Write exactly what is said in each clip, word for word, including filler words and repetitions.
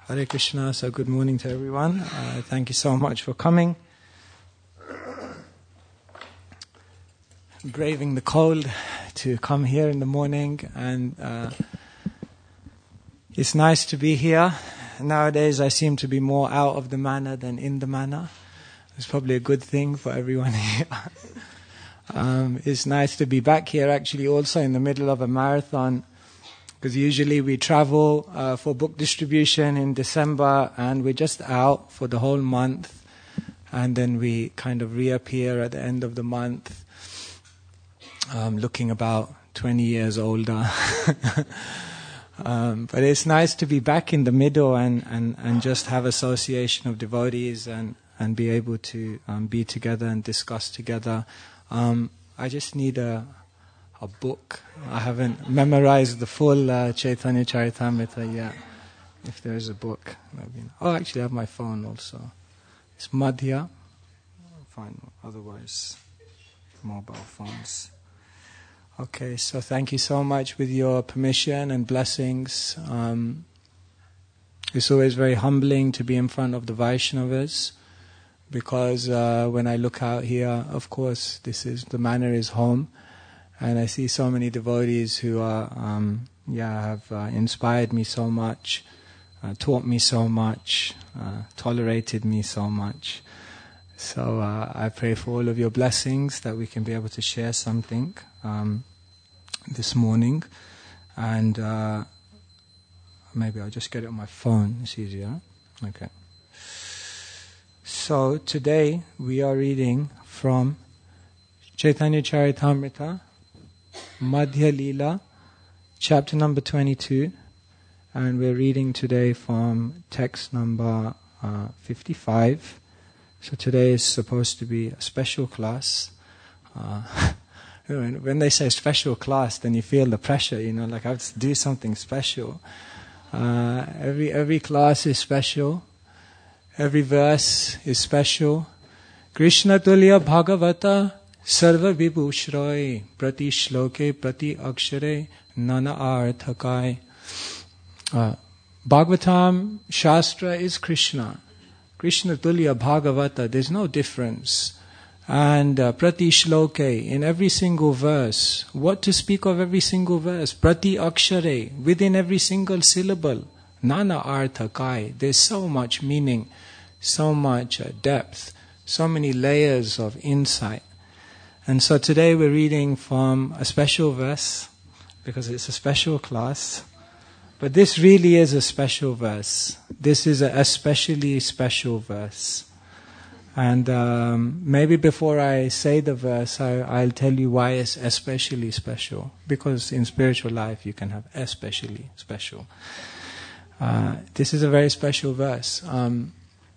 Hare Krishna, so good morning to everyone. Uh, thank you so much for coming. Braving the cold to come here in the morning, and uh, it's nice to be here. Nowadays I seem to be more out of the manor than in the manor. It's probably a good thing for everyone here. um, it's nice to be back here actually also in the middle of a marathon, because usually we travel uh, for book distribution in December and we're just out for the whole month, and then we kind of reappear at the end of the month um, looking about twenty years older. um, but it's nice to be back in the middle and, and, and just have association of devotees and, and be able to um, be together and discuss together. Um, I just need a a book. I haven't memorized the full uh, Chaitanya Charitamrita yet. If there is a book. Oh, actually I have my phone also. It's Madhya. Fine, otherwise mobile phones. Okay, so thank you so much. With your permission and blessings. Um, it's always very humbling to be in front of the Vaishnavas, because uh, when I look out here, of course, this is the manor is home. And I see so many devotees who are, um, yeah, have uh, inspired me so much, uh, taught me so much, uh, tolerated me so much. So uh, I pray for all of your blessings that we can be able to share something um, this morning. And uh, maybe I'll just get it on my phone. It's easier. Okay. So today we are reading from Chaitanya Charitamrita, Madhya Leela, chapter number twenty-two, and we're reading today from text number uh, fifty-five. So today is supposed to be a special class. Uh, when they say special class, then you feel the pressure, you know, like I have to do something special. Uh, every every class is special. Every verse is special. Krishna Tulya Bhagavata Sarva Vibhushroy Prati Shloke Prati Akshare Nana Arthakai. Uh, Bhagavatam Shastra is Krishna. Krishna Tulya Bhagavata, there's no difference. And uh, Prati Shloke, in every single verse, what to speak of every single verse? Prati Akshare, within every single syllable. Nana Arthakai, there's so much meaning, so much uh, depth, so many layers of insight. And so today we're reading from a special verse, because it's a special class. But this really is a special verse. This is a especially special verse. And um, maybe before I say the verse, I, I'll tell you why it's especially special. Because in spiritual life you can have especially special. Uh, this is a very special verse. Um,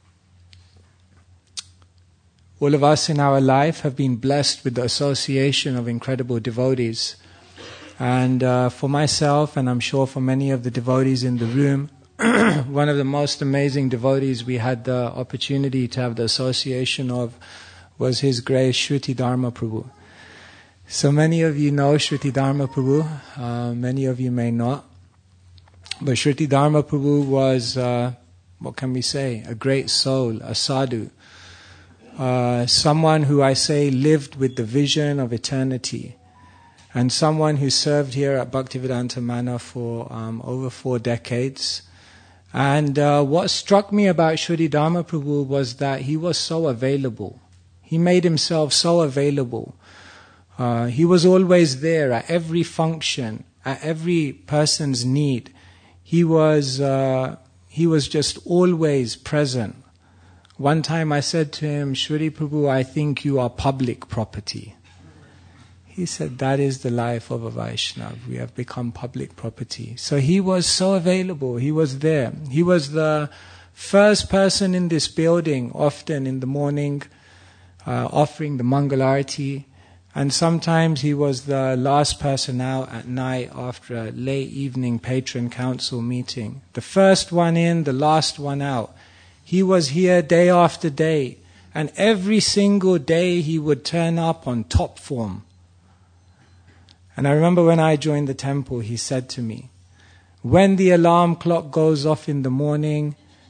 All of us in our life have been blessed with the association of incredible devotees. And uh, for myself, and I'm sure for many of the devotees in the room, one of the most amazing devotees we had the opportunity to have the association of was His Grace Shruti Dharma Prabhu. So many of you know Shruti Dharma Prabhu, uh, many of you may not. But Shruti Dharma Prabhu was, uh, what can we say, a great soul, a sadhu. Uh, someone who I say lived with the vision of eternity, and someone who served here at Bhaktivedanta Manor for um, over four decades. And uh, what struck me about Shruti Dharma Prabhu was that he was so available. He made himself so available. Uh, he was always there at every function, at every person's need. He was uh, he was just always present. One time I said to him, Shruti Prabhu, I think you are public property. He said, that is the life of a Vaishnava. We have become public property. So he was so available. He was there. He was the first person in this building, often in the morning, uh, offering the Mangalarti. And sometimes he was the last person out at night after a late evening patron council meeting. The first one in, the last one out. He was here day after day, and every single day he would turn up on top form. And I remember when I joined the temple, he said to me, when the alarm clock goes off in the morning,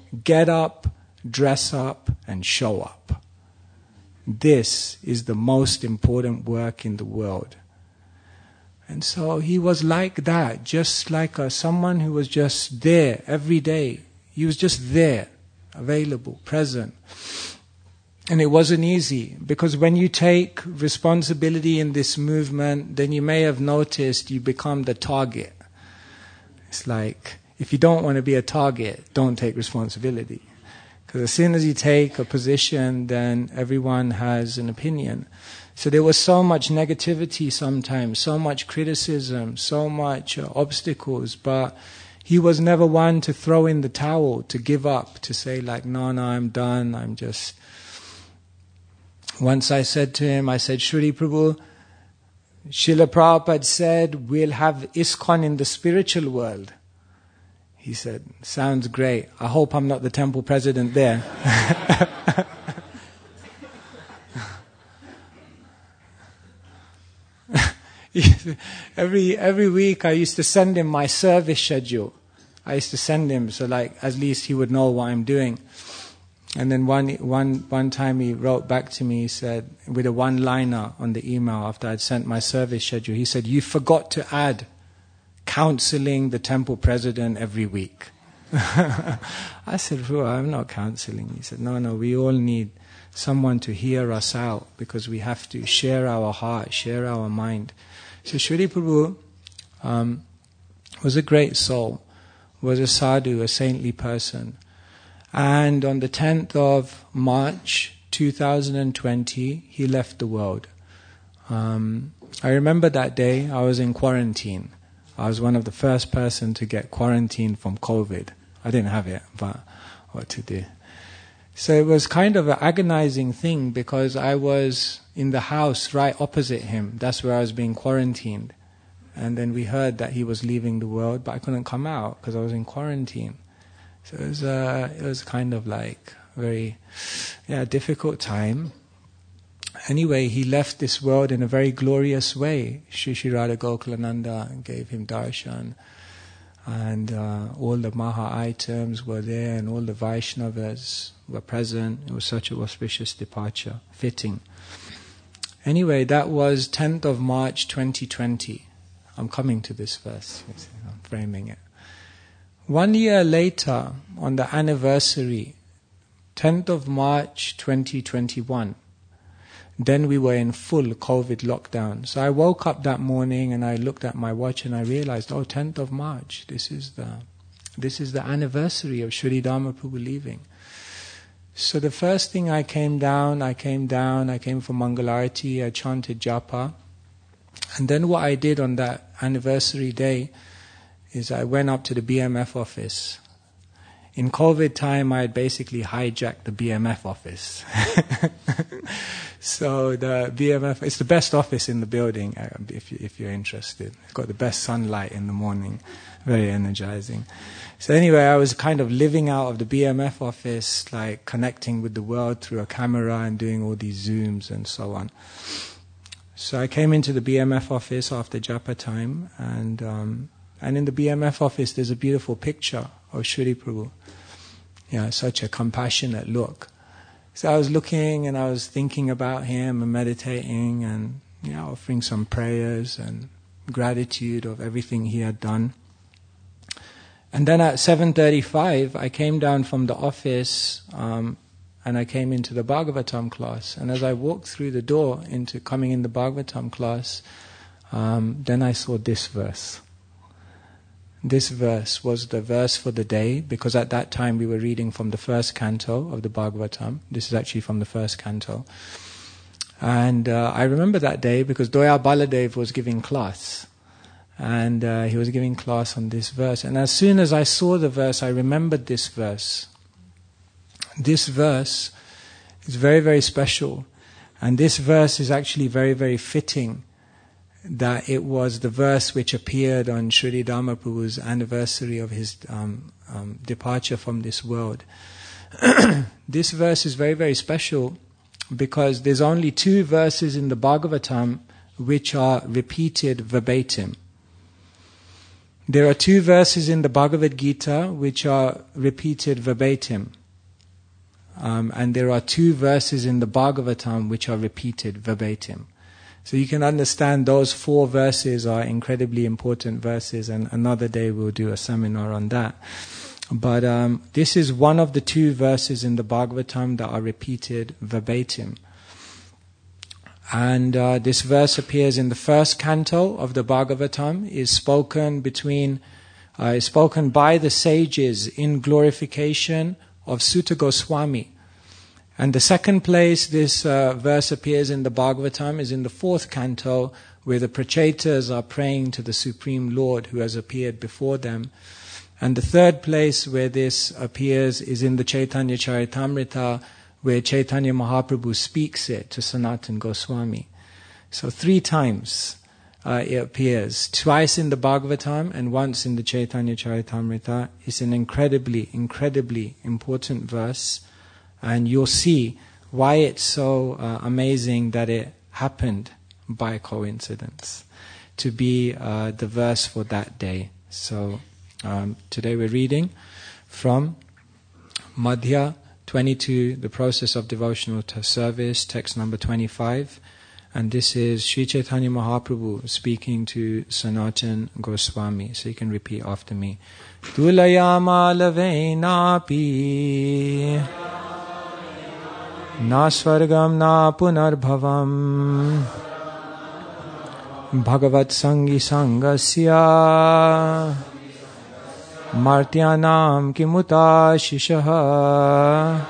get up, dress up, and show up. This is the most important work in the world. And so he was like that, just like a, someone who was just there every day. He was just there, available, present. And it wasn't easy, because when you take responsibility in this movement, then you may have noticed you become the target. It's like, if you don't want to be a target, don't take responsibility. Because as soon as you take a position, then everyone has an opinion. So there was so much negativity sometimes, so much criticism, so much uh, obstacles, but he was never one to throw in the towel, to give up, to say like, no, no, I'm done, I'm just... Once I said to him, I said, Shri Prabhu, Srila Prabhupada said, we'll have ISKCON in the spiritual world. He said, sounds great. I hope I'm not the temple president there. every every week I used to send him my service schedule. I used to send him so like at least he would know what I'm doing. And then one one one time he wrote back to me, he said, with a one-liner on the email after I'd sent my service schedule, he said, you forgot to add counseling the temple president every week. I said, well, I'm not counseling. He said, no, no, we all need someone to hear us out because we have to share our heart, share our mind. So Shri Prabhu um, was a great soul, was a sadhu, a saintly person. And on the tenth of March two thousand twenty, he left the world. Um, I remember that day I was in quarantine. I was one of the first person to get quarantined from COVID. I didn't have it, but what to do? So it was kind of an agonizing thing because I was in the house right opposite him. That's where I was being quarantined. And then we heard that he was leaving the world, but I couldn't come out because I was in quarantine. So it was, uh, it was kind of like a very yeah, difficult time. Anyway, he left this world in a very glorious way. Shri Shri Radha Gokulananda gave him darshan. And uh, all the Maha items were there and all the Vaishnavas were present. It was such an auspicious departure, fitting. Anyway, that was tenth of March twenty twenty. I'm coming to this verse. I'm framing it. One year later, on the anniversary, tenth of March twenty twenty-one, then we were in full COVID lockdown. So I woke up that morning and I looked at my watch and I realized, oh, tenth of March, this is the this is the anniversary of Shri Dharma Prabhu leaving. So the first thing I came down, I came down, I came for Mangalarati, I chanted japa. And then what I did on that anniversary day is I went up to the B M F office. In COVID time, I had basically hijacked the B M F office. So the B M F, it's the best office in the building, if, you, if you're interested. It's got the best sunlight in the morning, very energizing. So anyway, I was kind of living out of the B M F office, like connecting with the world through a camera and doing all these Zooms and so on. So I came into the B M F office after japa time, and um, and in the B M F office there's a beautiful picture of Shri Prabhu. Yeah, such a compassionate look. So I was looking and I was thinking about him and meditating and you know, offering some prayers and gratitude of everything he had done. And then at seven thirty-five, I came down from the office um, and I came into the Bhagavatam class. And as I walked through the door into coming in the Bhagavatam class, um, then I saw this verse. This verse was the verse for the day, because at that time we were reading from the first canto of the Bhagavatam. This is actually from the first canto. And uh, I remember that day because Doya Baladev was giving class. And uh, he was giving class on this verse. And as soon as I saw the verse, I remembered this verse. This verse is very, very special. And this verse is actually very, very fitting that it was the verse which appeared on Shri Dharma Prabhu's anniversary of his um, um, departure from this world. This verse is very, very special because there's only two verses in the Bhagavatam which are repeated verbatim. There are two verses in the Bhagavad Gita which are repeated verbatim. Um, and there are two verses in the Bhagavatam which are repeated verbatim. So you can understand those four verses are incredibly important verses, and another day we'll do a seminar on that. But um, this is one of the two verses in the Bhagavatam that are repeated verbatim. And uh, this verse appears in the first canto of the Bhagavatam, is spoken between, uh, is spoken by the sages in glorification of Sutta Goswami. And the second place this uh, verse appears in the Bhagavatam is in the fourth canto, where the Prachetas are praying to the Supreme Lord who has appeared before them. And the third place where this appears is in the Chaitanya Charitamrita, where Chaitanya Mahaprabhu speaks it to Sanatana Goswami. So three times uh, it appears, twice in the Bhagavatam and once in the Chaitanya Charitamrita. It's an incredibly, incredibly important verse, and you'll see why it's so uh, amazing that it happened by coincidence to be uh, the verse for that day. So um, today we're reading from Madhya twenty-two, the process of devotional service, text number twenty-five. And this is Sri Chaitanya Mahaprabhu speaking to Sanatana Goswami. So you can repeat after me. Tulayama lavenapi na swargam na punarbhavam bhagavat sangi sangasya Martyanam kimuta shishaha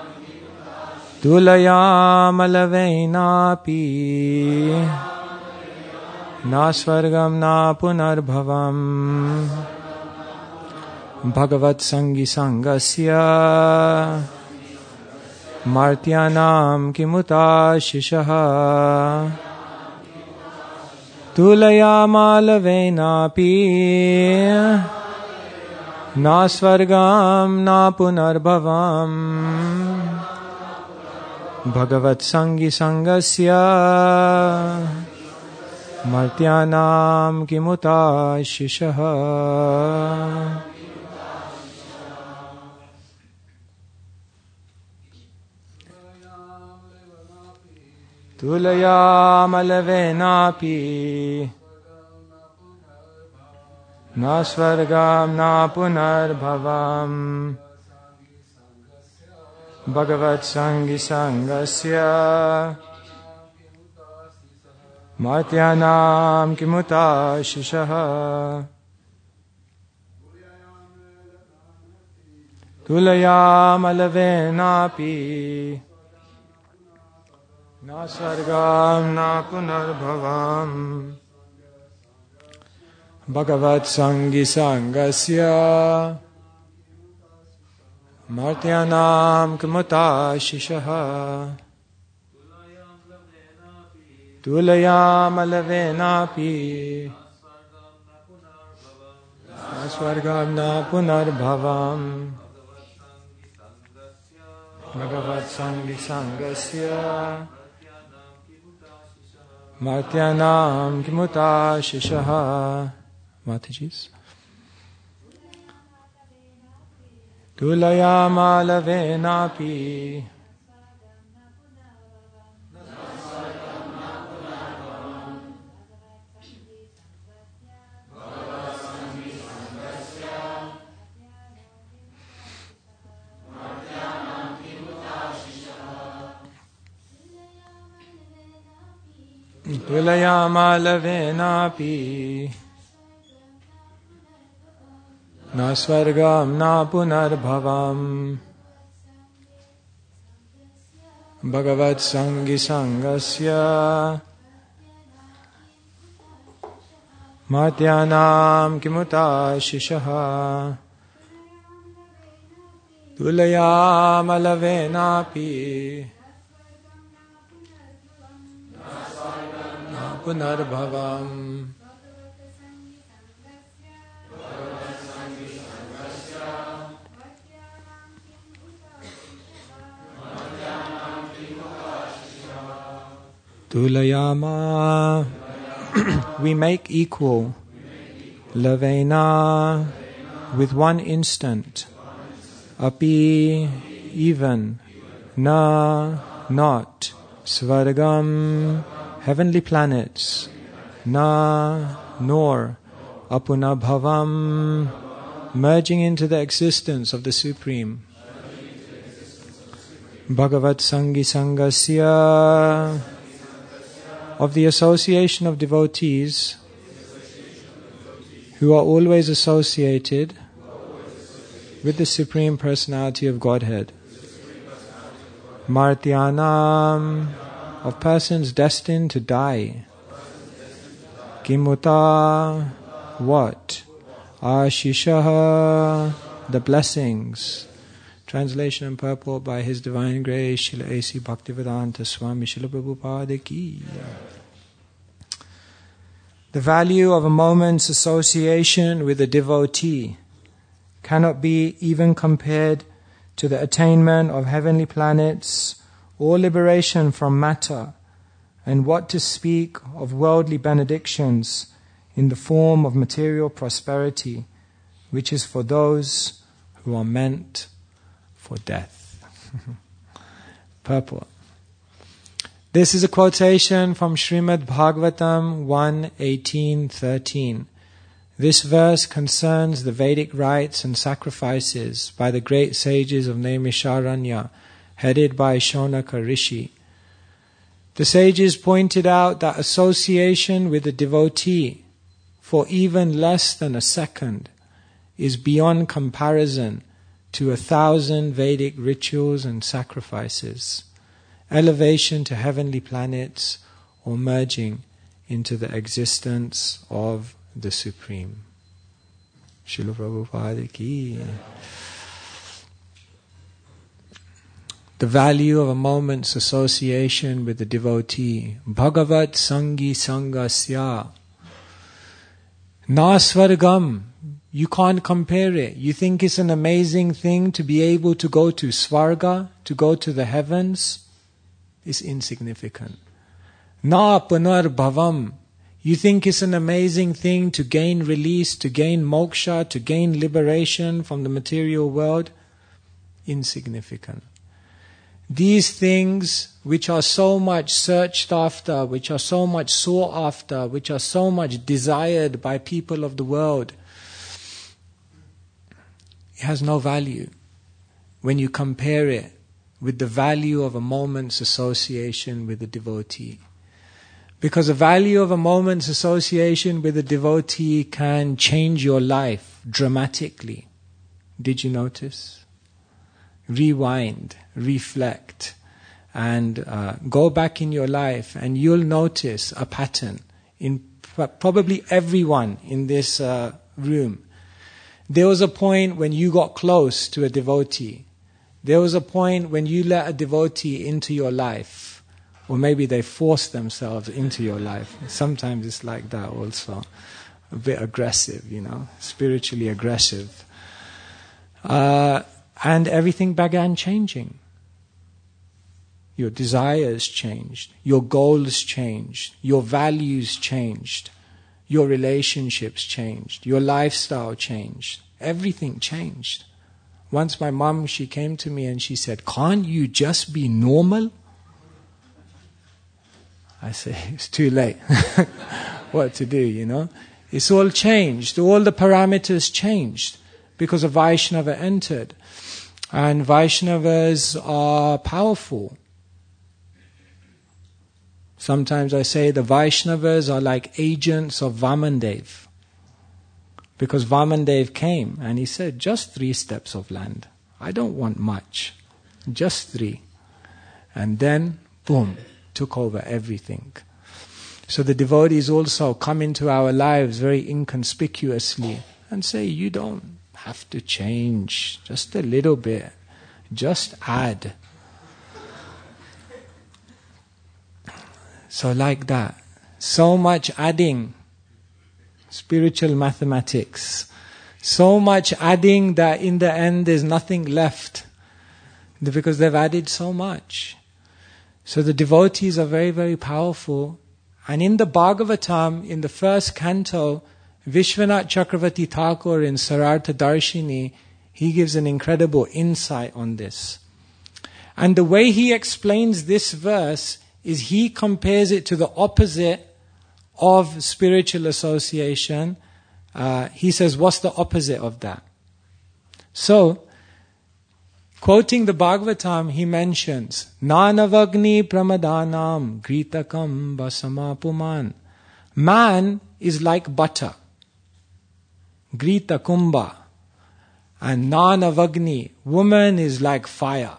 Tulayam alavenapi na swargam na punarbhavam Bhagavat sangi sangasya Martyanam kimuta shishaha Tulayam alavenapi Na swargam na punarbhavam Bhagavat sangi sangasya Martyanam kimuta shishaha. Tulayam alavenapi Na swargam na punarbhavam Bhagavat sangi sangasya Martyanam kimuta shishaha. Tulayam alavenapi Na swargam na punarbhavam Bhagavat sangi sangasya Martyanam kimuta shishaha. Tulayam alavenapi Na swargam na punarbhavam Bhagavat sangi sangasya Martyanam kimuta shishaha. Matajis. Tulayam alavenapi Tulayam alavenapi Na swargam na punarbhavam Bhagavat sangi sangasya Martyanam kimuta shishaha. Tulayam alavenapi Na punarbhavam Tulayama. We make equal lavena, with one instant, api, even, na, not, svargam, heavenly planets, na, nor, apunabhavam, merging into the existence of the Supreme. Bhagavat Sangi Sangasya, of the association of devotees who are always associated with the Supreme Personality of Godhead. Martyanam, of persons destined to die. Kimuta, what? Ashishaha, the blessings. Translation and purport by His Divine Grace, Srila A C Bhaktivedanta Swami Srila Prabhupada Ki. The value of a moment's association with a devotee cannot be even compared to the attainment of heavenly planets or liberation from matter, and what to speak of worldly benedictions in the form of material prosperity, which is for those who are meant for death. Purport. This is a quotation from Srimad Bhagavatam one eighteen thirteen. This verse concerns the Vedic rites and sacrifices by the great sages of Naimisharanya, headed by Shonaka Rishi. The sages pointed out that association with a devotee for even less than a second is beyond comparison to a thousand Vedic rituals and sacrifices, elevation to heavenly planets, or merging into the existence of the Supreme. Srila Prabhupada Ki. The value of a moment's association with the devotee. Bhagavat Sangi Sangasya. Na Svargam. You can't compare it. You think it's an amazing thing to be able to go to Svarga, to go to the heavens? It's insignificant. Na Punar Bhavam. You think it's an amazing thing to gain release, to gain moksha, to gain liberation from the material world? Insignificant. These things which are so much searched after, which are so much sought after, which are so much desired by people of the world, it has no value when you compare it with the value of a moment's association with a devotee. Because the value of a moment's association with a devotee can change your life dramatically. Did you notice? Rewind, reflect, and uh, go back in your life, and you'll notice a pattern in probably everyone in this uh, room. There was a point when you got close to a devotee. There was a point when you let a devotee into your life. Or maybe they force themselves into your life. Sometimes it's like that also. A bit aggressive, you know, spiritually aggressive. Uh, and everything began changing. Your desires changed. Your goals changed. Your values changed. Your relationships changed. Your lifestyle changed. Everything changed. Once my mom, she came to me and she said, "Can't you just be normal?" I say, it's too late. What to do, you know? It's all changed. All the parameters changed because a Vaishnava entered. And Vaishnavas are powerful. Sometimes I say the Vaishnavas are like agents of Vamandev. Because Vamandev came and he said, just three steps of land. I don't want much. Just three. And then, boom, took over everything. So the devotees also come into our lives very inconspicuously and say, you don't have to change, just a little bit, just add. So like that, so much adding, spiritual mathematics, so much adding that in the end there's nothing left because they've added so much. So the devotees are very, very powerful. And in the Bhagavatam, in the first canto, Vishwanath Chakravarti Thakur in Sarartha Darshini, he gives an incredible insight on this. And the way he explains this verse is he compares it to the opposite of spiritual association. Uh, he says, what's the opposite of that? So, quoting the Bhagavatam, he mentions, Nanavagni Pramadanam Gritakam Basamapuman. Man is like butter, Grita Kumbha. And Nanavagni, woman is like fire.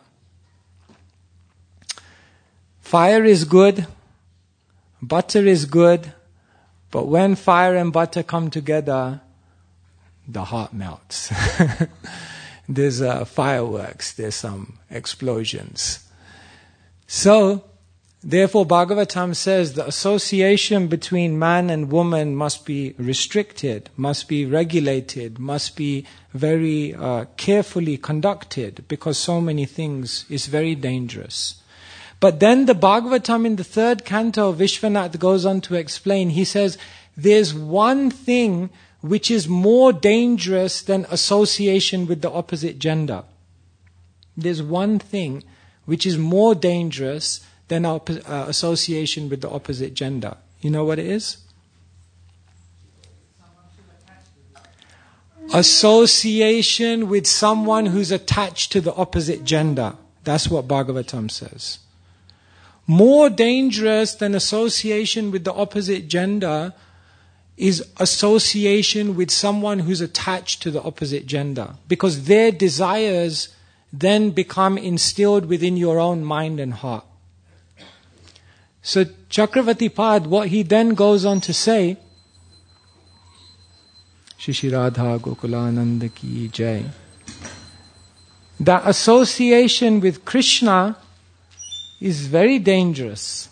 Fire is good, butter is good, but when fire and butter come together, the heart melts. There's uh, fireworks, there's some explosions. So, therefore Bhagavatam says the association between man and woman must be restricted, must be regulated, must be very uh, carefully conducted, because so many things is very dangerous. But then the Bhagavatam in the third canto, Vishwanath goes on to explain, he says, there's one thing which is more dangerous than association with the opposite gender. There's one thing which is more dangerous than our, uh, association with the opposite gender. You know what it is? Association with someone who's attached to the opposite gender. That's what Bhagavatam says. More dangerous than association with the opposite gender is association with someone who's attached to the opposite gender. Because their desires then become instilled within your own mind and heart. So Chakravarti Pad, what he then goes on to say, Shri Radha Gokulananda Ki Jai, that association with Krishna is very dangerous.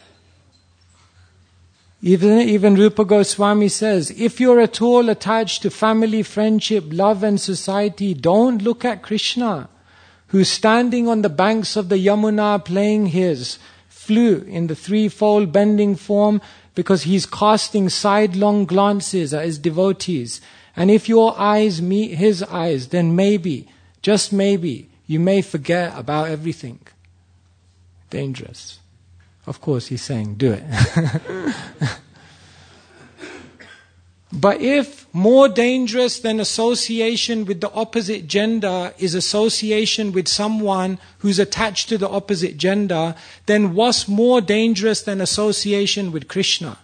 Even, even Rupa Goswami says, if you're at all attached to family, friendship, love and society, don't look at Krishna, who's standing on the banks of the Yamuna playing his flute in the threefold bending form, because he's casting sidelong glances at his devotees. And if your eyes meet his eyes, then maybe, just maybe, you may forget about everything. Dangerous. Of course, he's saying, do it. But if more dangerous than association with the opposite gender is association with someone who's attached to the opposite gender, then what's more dangerous than association with Krishna?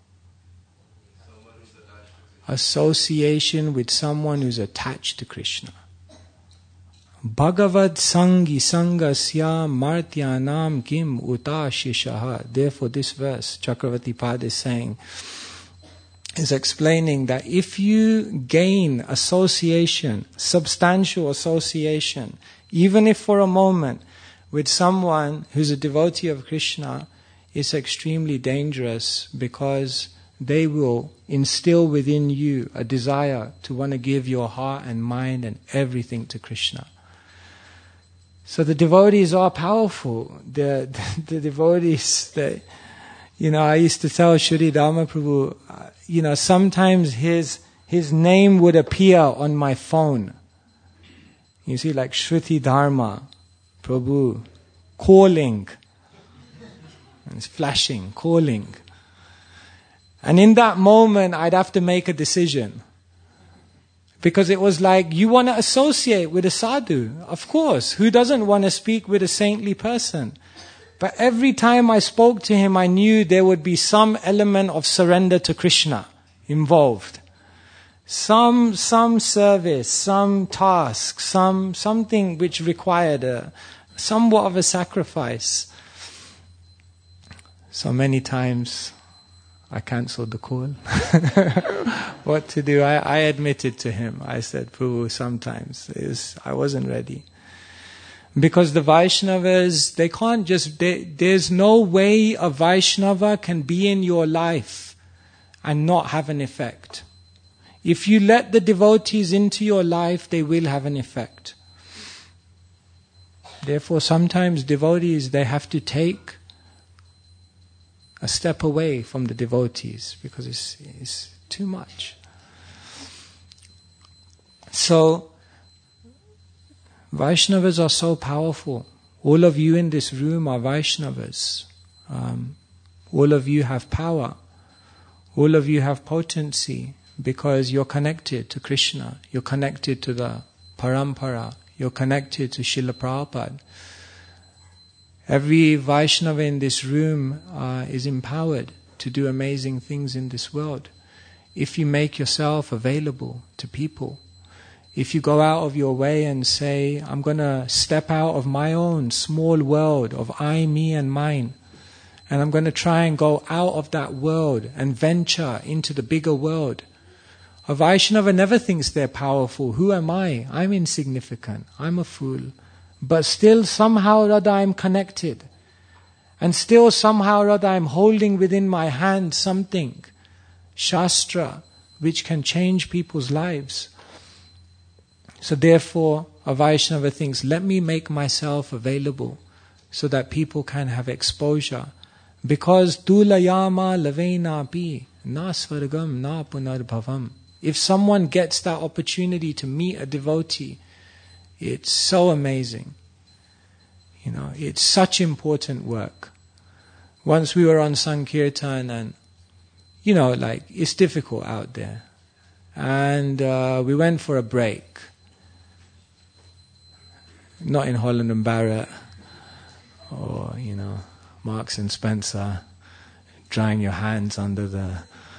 Association with someone who's attached to Krishna. Bhagavad Sangi Sangasya Martyanam Kim Utashishaha. Therefore this verse, Chakravarti Pad is saying, is explaining that if you gain association, substantial association, even if for a moment, with someone who's a devotee of Krishna, it's extremely dangerous, because they will instill within you a desire to want to give your heart and mind and everything to Krishna. So the devotees are powerful. The, the, the devotees, they, you know, I used to tell Shri Dhamma Prabhu, uh, you know, sometimes his his name would appear on my phone. You see, like Shruti Dharma, Prabhu, calling. And it's flashing, calling. And in that moment, I'd have to make a decision. Because it was like, you want to associate with a sadhu. Of course, who doesn't want to speak with a saintly person? But every time I spoke to him, I knew there would be some element of surrender to Krishna involved. Some some service, some task, some something which required a somewhat of a sacrifice. So many times I cancelled the call. What to do? I, I admitted to him. I said, Prabhu, sometimes it was, I wasn't ready. Because the Vaishnavas, they can't just, they, there's no way a Vaishnava can be in your life and not have an effect. If you let the devotees into your life, they will have an effect. Therefore, sometimes devotees, they have to take a step away from the devotees because it's, it's too much. So, Vaishnavas are so powerful. All of you in this room are Vaishnavas. Um, all of you have power. All of you have potency because you're connected to Krishna. You're connected to the Parampara. You're connected to Srila Prabhupada. Every Vaishnava in this room uh, is empowered to do amazing things in this world. If you make yourself available to people, if you go out of your way and say, I'm going to step out of my own small world of I, me and mine, and I'm going to try and go out of that world and venture into the bigger world. A Vaishnava never thinks they're powerful. Who am I? I'm insignificant. I'm a fool. But still somehow or other I'm connected. And still somehow or other I'm holding within my hand something, Shastra, which can change people's lives. So therefore, a Vaishnava thinks, let me make myself available so that people can have exposure. Because tulayama lavena pi na svargam na punarbhavam. If someone gets that opportunity to meet a devotee, it's so amazing. You know, it's such important work. Once we were on Sankirtan and, you know, like, it's difficult out there. And uh, we went for a break. Not in Holland and Barrett or, you know, Marks and Spencer, drying your hands under the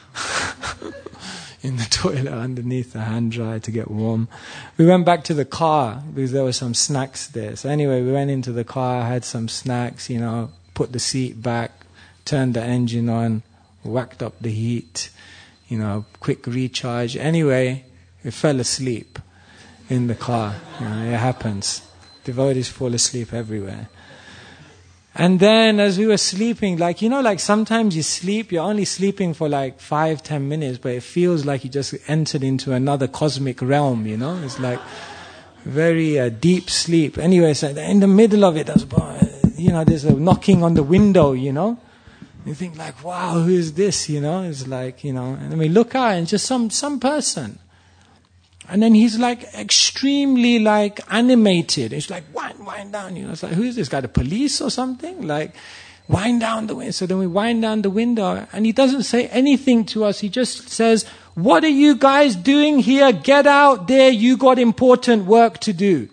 in the toilet underneath the hand dryer to get warm. We went back to the car because there were some snacks there. So anyway, we went into the car, had some snacks, you know, put the seat back, turned the engine on, whacked up the heat, you know, quick recharge. Anyway, we fell asleep in the car. You know, it happens. Devotees fall asleep everywhere. And then as we were sleeping, like, you know, like sometimes you sleep, you're only sleeping for like five, ten minutes, but it feels like you just entered into another cosmic realm, you know? It's like very uh, deep sleep. Anyway, so in the middle of it, there's, you know, there's a knocking on the window, you know? You think like, wow, who is this, you know? It's like, you know, and then we look out and just some, some person. And then he's like extremely like animated. It's like, wind, wind down. You know, it's like, who is this guy? The police or something? Like, wind down the window. So then we wind down the window and he doesn't say anything to us. He just says, what are you guys doing here? Get out there. You got important work to do.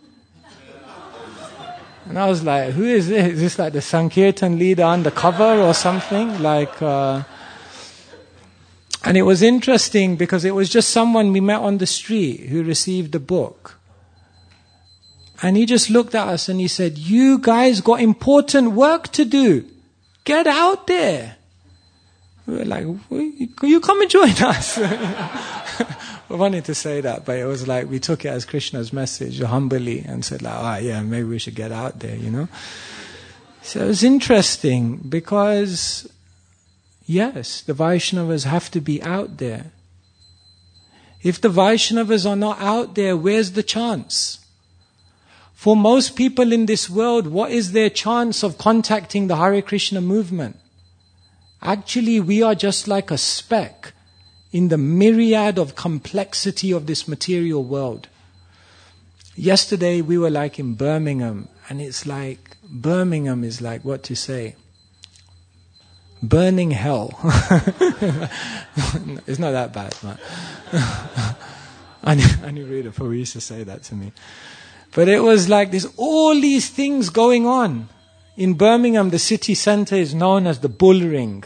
And I was like, who is this? Is this like the Sankirtan leader undercover or something? Like, uh, And it was interesting because it was just someone we met on the street who received the book. And he just looked at us and he said, you guys got important work to do. Get out there. We were like, you come and join us. We wanted to say that, but it was like we took it as Krishna's message humbly and said like, ah, yeah, maybe we should get out there, you know. So it was interesting because yes, the Vaishnavas have to be out there. If the Vaishnavas are not out there, where's the chance? For most people in this world, what is their chance of contacting the Hare Krishna movement? Actually, we are just like a speck in the myriad of complexity of this material world. Yesterday, we were like in Birmingham, and it's like, Birmingham is like, what to say? Burning hell. It's not that bad, but I knew, I knew Rita who used to say that to me. But it was like there's all these things going on. In Birmingham, the city centre is known as the Bull Ring.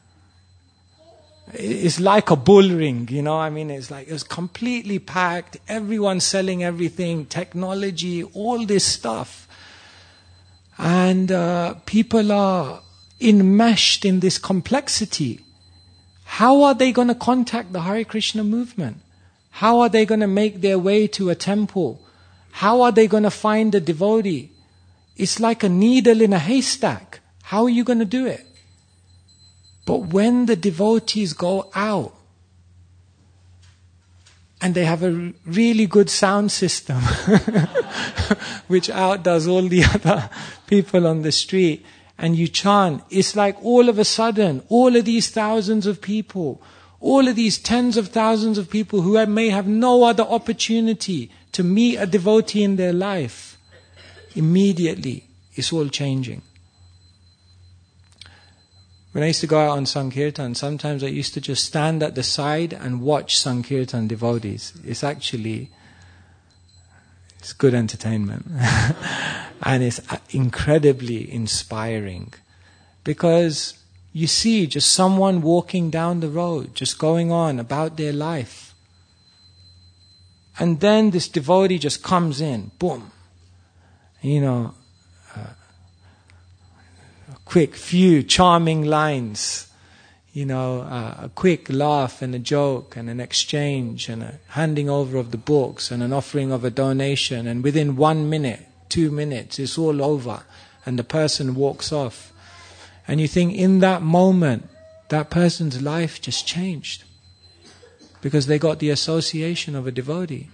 It's like a bull ring, you know. I mean, it's like it's completely packed. Everyone's selling everything, technology, all this stuff, and uh, people are enmeshed in this complexity. How are they going to contact the Hare Krishna movement? How are they going to make their way to a temple? How are they going to find a devotee? It's like a needle in a haystack. How are you going to do it? But when the devotees go out and they have a really good sound system which outdoes all the other people on the street, and you chant, it's like all of a sudden, all of these thousands of people, All of these tens of thousands of people who have, may have no other opportunity to meet a devotee in their life, immediately it's all changing. When I used to go out on Sankirtan, sometimes I used to just stand at the side and watch Sankirtan devotees. It's actually, it's good entertainment. And it's incredibly inspiring. Because you see just someone walking down the road, just going on about their life. And then this devotee just comes in, boom. You know, uh, a quick few charming lines, you know, uh, a quick laugh and a joke and an exchange and a handing over of the books and an offering of a donation. And within one minute, two minutes, it's all over. And the person walks off. And you think in that moment, that person's life just changed. Because they got the association of a devotee.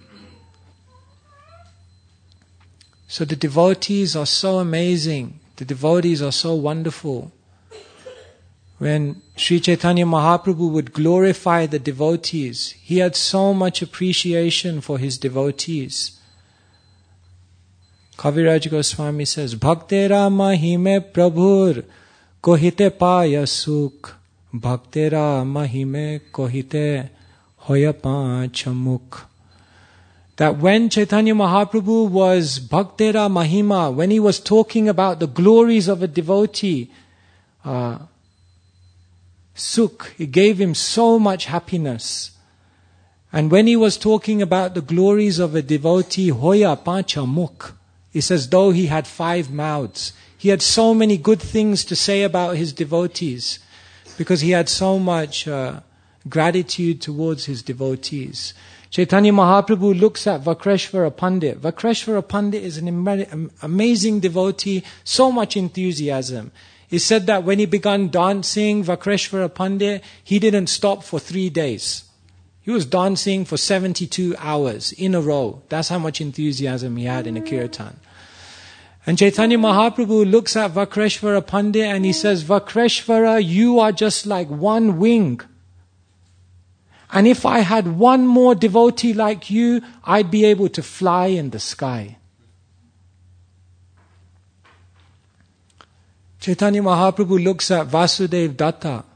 So the devotees are so amazing. The devotees are so wonderful. When Sri Chaitanya Mahaprabhu would glorify the devotees, he had so much appreciation for his devotees. Kaviraj Goswami says, Bhaktera mahime prabhur kohite paya sukh, Bhaktera mahime kohite hoya panchamukh. That when Chaitanya Mahaprabhu was Bhaktera Mahima, when he was talking about the glories of a devotee, uh, Sukh, it gave him so much happiness. And when he was talking about the glories of a devotee, Hoya Pancha Mukh, it's as though he had five mouths. He had so many good things to say about his devotees, because he had so much uh, gratitude towards his devotees. Chaitanya Mahaprabhu looks at Vakreshvara Pandit. Vakreshvara Pandit is an amazing devotee, so much enthusiasm. He said that when he began dancing, Vakreshvara Pandit, he didn't stop for three days. He was dancing for seventy-two hours in a row. That's how much enthusiasm he had in a kirtan. And Chaitanya Mahaprabhu looks at Vakreshvara Pandit and he says, Vakreshvara, you are just like one wing. And if I had one more devotee like you, I'd be able to fly in the sky. Chaitanya Mahaprabhu looks at Vasudev Datta.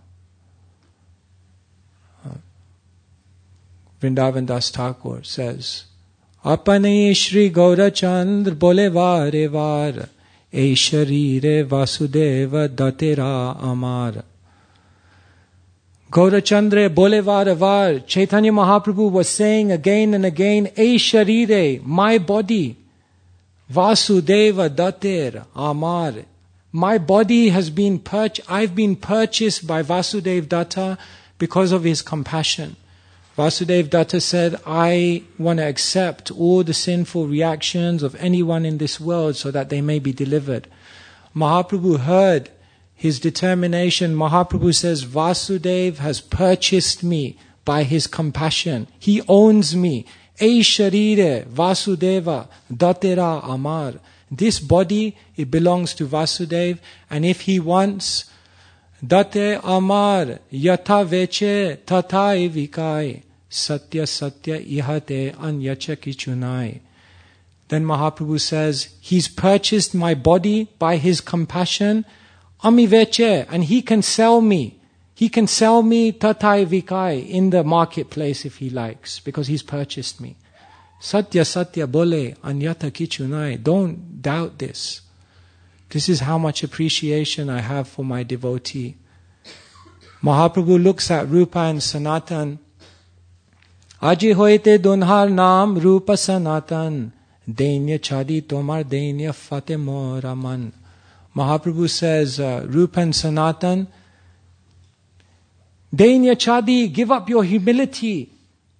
Vrindavan Das Thakur says, Apane Shri Gaurachandra bole vare var, E Sharire Vasudeva Datera Amar. Gaurachandra bole vare var. Chaitanya Mahaprabhu was saying again and again, E Sharire, my body, Vasudeva Dater Amar. My body has been purchased, I've been purchased by Vasudev Datta because of his compassion. Vasudev Datta said, I want to accept all the sinful reactions of anyone in this world so that they may be delivered. Mahaprabhu heard his determination. Mahaprabhu says, Vasudev has purchased me by his compassion. He owns me. E Sharire Vasudeva Datera Amar. This body, it belongs to Vasudev, and if he wants, Date Amar Yatha Veche Tathai Vikai Satya Satya Ihate Anyacha Kichunai. Then Mahaprabhu says, he's purchased my body by his compassion, Ami Veche, and he can sell me. He can sell me Tathai Vikai in the marketplace if he likes, because he's purchased me. Satya Satya Bole Anyata Kichunai. Don't doubt this. This is how much appreciation I have for my devotee. Mahaprabhu looks at Rupa and Sanatan. Aji hoite dunhar naam Rupa Sanatan. Dainya chadi tomar dainya fate moraman. Mahaprabhu says, uh, Rupa and Sanatan, Dainya chadi, give up your humility.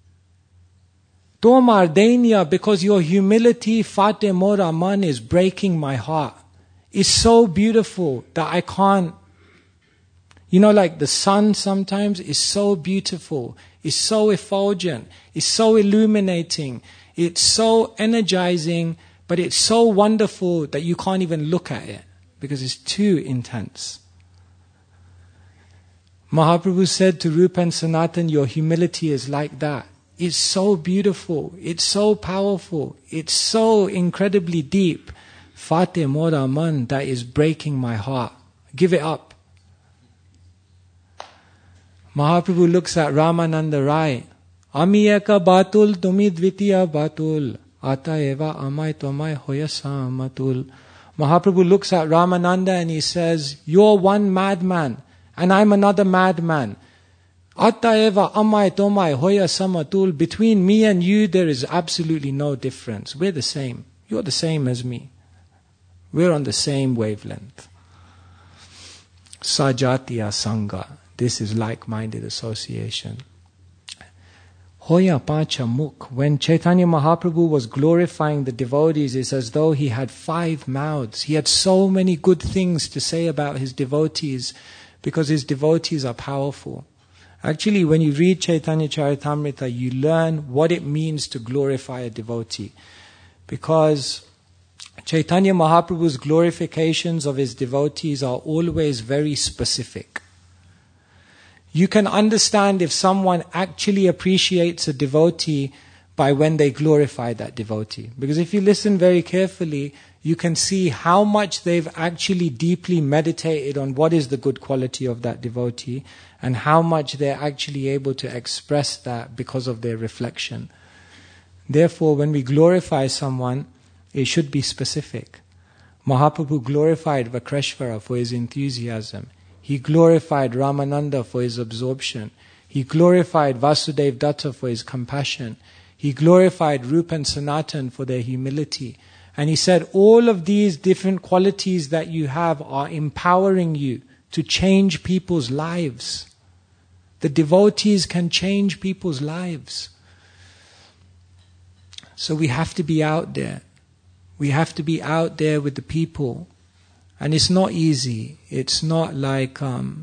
Tomar dainya, because your humility, fate mora man, is breaking my heart. It's so beautiful that I can't. You know, like the sun sometimes is so beautiful, it's so effulgent, it's so illuminating, it's so energizing, but it's so wonderful that you can't even look at it because it's too intense. Mahaprabhu said to Rupa and Sanatan, your humility is like that. It's so beautiful. It's so powerful. It's so incredibly deep. Fateh mora man, that is breaking my heart. Give it up. Mahaprabhu looks at Ramananda Rai. Ami eka batul, tumi dvitiya batul. Ata eva amai tomai hoyasa matul. Mahaprabhu looks at Ramananda and he says, you're one madman and I'm another madman. Atta eva amai tomai hoya samatul. Between me and you there is absolutely no difference. We're the same. You're the same as me. We're on the same wavelength. Sajatiya Sangha. This is like-minded association. Hoya Pancha Mukh. When Chaitanya Mahaprabhu was glorifying the devotees, it's as though he had five mouths. He had so many good things to say about his devotees because his devotees are powerful. Actually, when you read Chaitanya Charitamrita, you learn what it means to glorify a devotee. Because Chaitanya Mahaprabhu's glorifications of his devotees are always very specific. You can understand if someone actually appreciates a devotee by when they glorify that devotee. Because if you listen very carefully, you can see how much they've actually deeply meditated on what is the good quality of that devotee and how much they're actually able to express that because of their reflection. Therefore, when we glorify someone, it should be specific. Mahaprabhu glorified Vakreshvara for his enthusiasm. He glorified Ramananda for his absorption. He glorified Vasudev Datta for his compassion. He glorified Rupa and Sanatan for their humility. And he said, all of these different qualities that you have are empowering you to change people's lives. The devotees can change people's lives. So we have to be out there. We have to be out there with the people. And it's not easy. It's not like, um,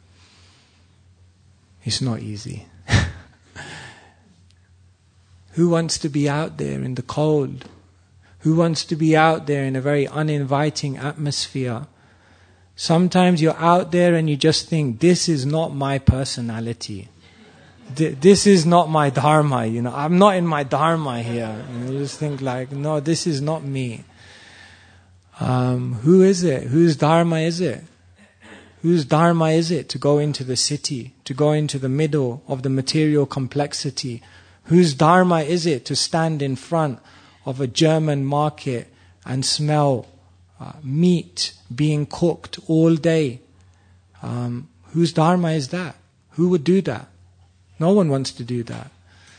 it's not easy. Who wants to be out there in the cold? Who wants to be out there in a very uninviting atmosphere? Sometimes you're out there and you just think, this is not my personality. This is not my dharma, you know. I'm not in my dharma here. You just think like, no, this is not me. Um, who is it? Whose dharma is it? Whose dharma is it to go into the city, to go into the middle of the material complexity? Whose dharma is it to stand in front of a German market and smell uh, meat being cooked all day? Um, whose dharma is that? Who would do that? No one wants to do that.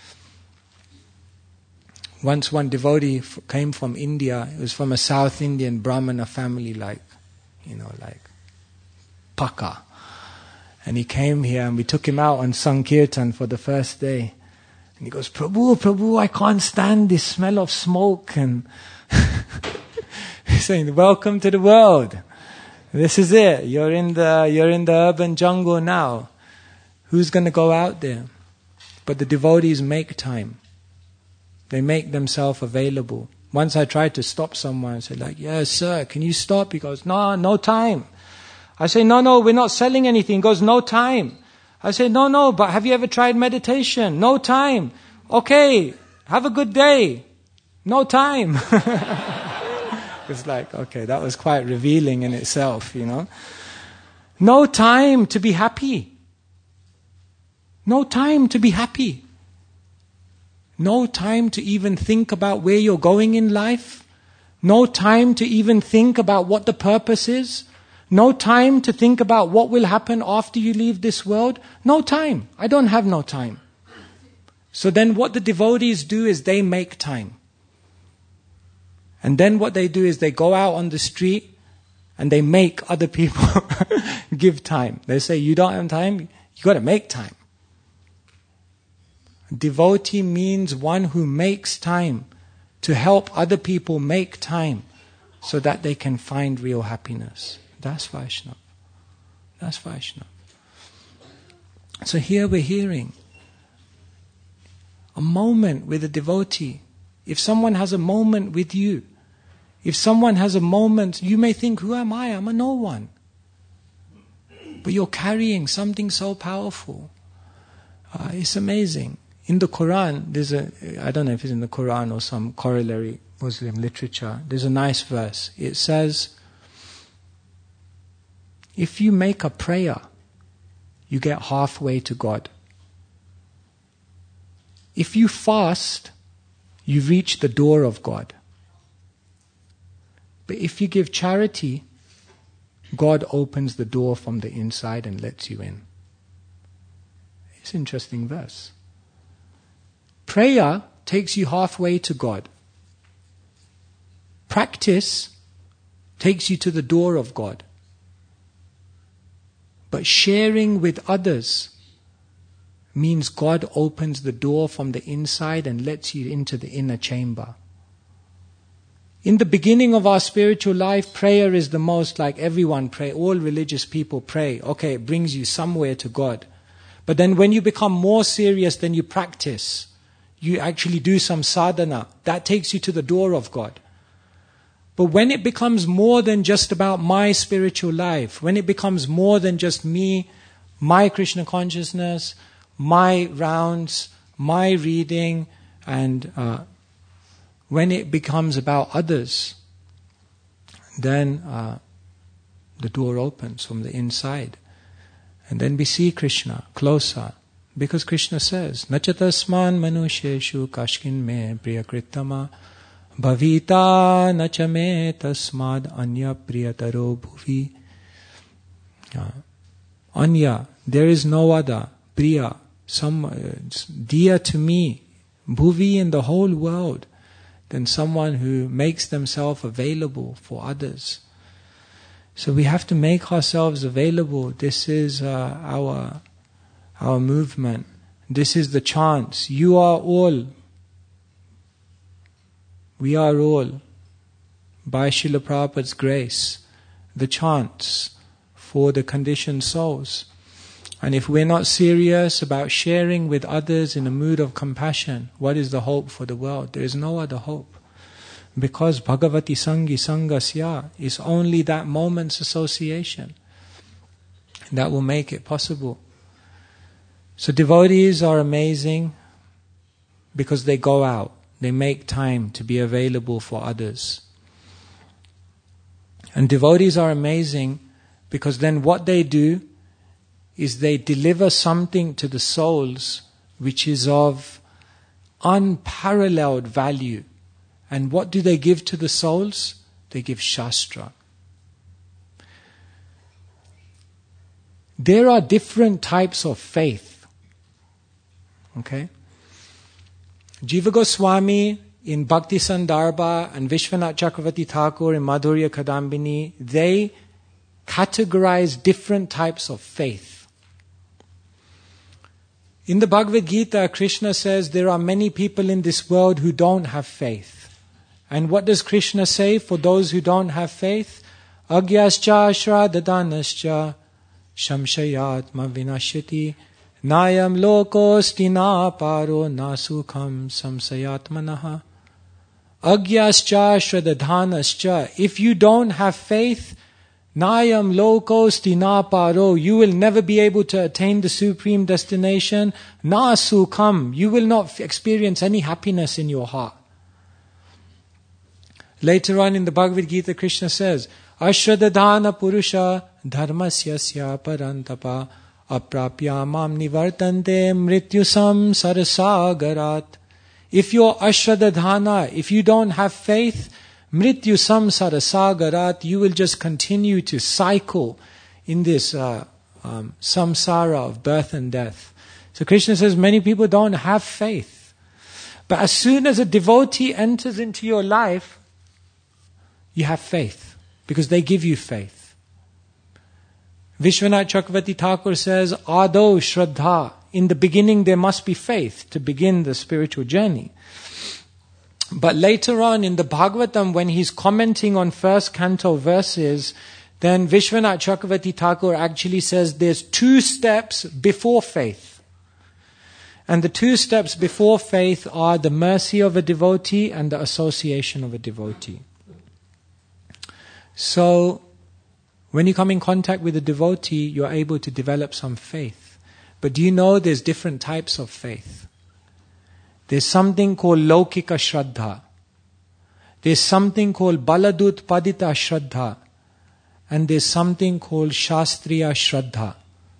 Once one devotee f- came from India. It was from a South Indian Brahmana family, like, you know, like Paka. And he came here and we took him out on Sankirtan for the first day. And he goes, Prabhu, Prabhu, I can't stand this smell of smoke. And he's saying, welcome to the world. This is it. You're in the, you're in the urban jungle now. Who's going to go out there? But the devotees make time. They make themselves available. Once I tried to stop someone, I said like, yes, sir, can you stop? He goes, no, no time. I say, no, no, we're not selling anything. He goes, no time. I say, no, no, but have you ever tried meditation? No time. Okay, have a good day. No time. It's like, okay, that was quite revealing in itself, you know. No time to be happy. No time to be happy. No time to even think about where you're going in life. No time to even think about what the purpose is. No time to think about what will happen after you leave this world. No time. I don't have no time. So then what the devotees do is they make time. And then what they do is they go out on the street and they make other people give time. They say, you don't have time, you got to make time. Devotee means one who makes time to help other people make time so that they can find real happiness. That's Vaishnava. That's Vaishnava. So here we're hearing a moment with a devotee. If someone has a moment with you, if someone has a moment, you may think, who am I? I'm a no one. but you're carrying something so powerful. Uh, it's amazing. In the Quran, there's a, I don't know if it's in the Quran or some corollary Muslim literature, there's a nice verse. It says, if you make a prayer, you get halfway to God. If you fast, you reach the door of God. But if you give charity, God opens the door from the inside and lets you in. It's an interesting verse. Prayer takes you halfway to God. Practice takes you to the door of God. But sharing with others means God opens the door from the inside and lets you into the inner chamber. In the beginning of our spiritual life, prayer is the most, like everyone pray, all religious people pray. Okay, it brings you somewhere to God. But then when you become more serious, then you practice. You actually do some sadhana. That takes you to the door of God. But when it becomes more than just about my spiritual life, when it becomes more than just me, my Krishna consciousness, my rounds, my reading, and uh, when it becomes about others, then uh, the door opens from the inside. And then we see Krishna closer. Because Krishna says, Nachatasman manusheshu kashkin me priyakritama bhavita nachame tasmad anya priyataro bhuvi. Uh, anya, there is no other, priya, some uh, dear to me, bhuvi, in the whole world, than someone who makes themselves available for others. So we have to make ourselves available. This is uh, our our movement. This is the chance. You are all. We are all, by Srila Prabhupada's grace, the chance for the conditioned souls. And if we're not serious about sharing with others in a mood of compassion, what is the hope for the world? There is no other hope. Because Bhagavati Sangi Sangasya is only that moment's association that will make it possible. So devotees are amazing because they go out. They make time to be available for others. And devotees are amazing because then what they do is they deliver something to the souls which is of unparalleled value. And what do they give to the souls? They give Shastra. There are different types of faith. Okay? Jiva Goswami in Bhakti Sandarbha and Vishwanath Chakravarti Thakur in Madhurya Kadambini, they categorize different types of faith. In the Bhagavad Gita, Krishna says there are many people in this world who don't have faith. And what does Krishna say for those who don't have faith? Agyascha shraddhadanascha shamshayatma vinashyati nayam lokosti na paro nasukham samsayatmanaha. Agyascha shraddhadanascha. If you don't have faith, nayam lokosti na paro, you will never be able to attain the supreme destination. Nasukham, you will not experience any happiness in your heart. Later on in the Bhagavad Gita, Krishna says, Ashradadhana Purusha Dharmasyasya Parantapa Aprapya Mam Nivartante Mrityusam Sarasagarat. If you're Ashradadhana, if you don't have faith, Mrityusam Sarasagarat, you will just continue to cycle in this uh, um, samsara of birth and death. So Krishna says many people don't have faith. But as soon as a devotee enters into your life, you have faith, because they give you faith. Vishwanath Chakravarti Thakur says, Ado Shraddha. In the beginning there must be faith to begin the spiritual journey. But later on in the Bhagavatam, when he's commenting on first canto verses, then Vishwanath Chakravarti Thakur actually says there's two steps before faith. And the two steps before faith are the mercy of a devotee and the association of a devotee. So, When you come in contact with a devotee, you're able to develop some faith. But do you know there's different types of faith? There's something called Laukika Shraddha. There's something called Baladut Padita Shraddha. And there's something called Shastriya Shraddha.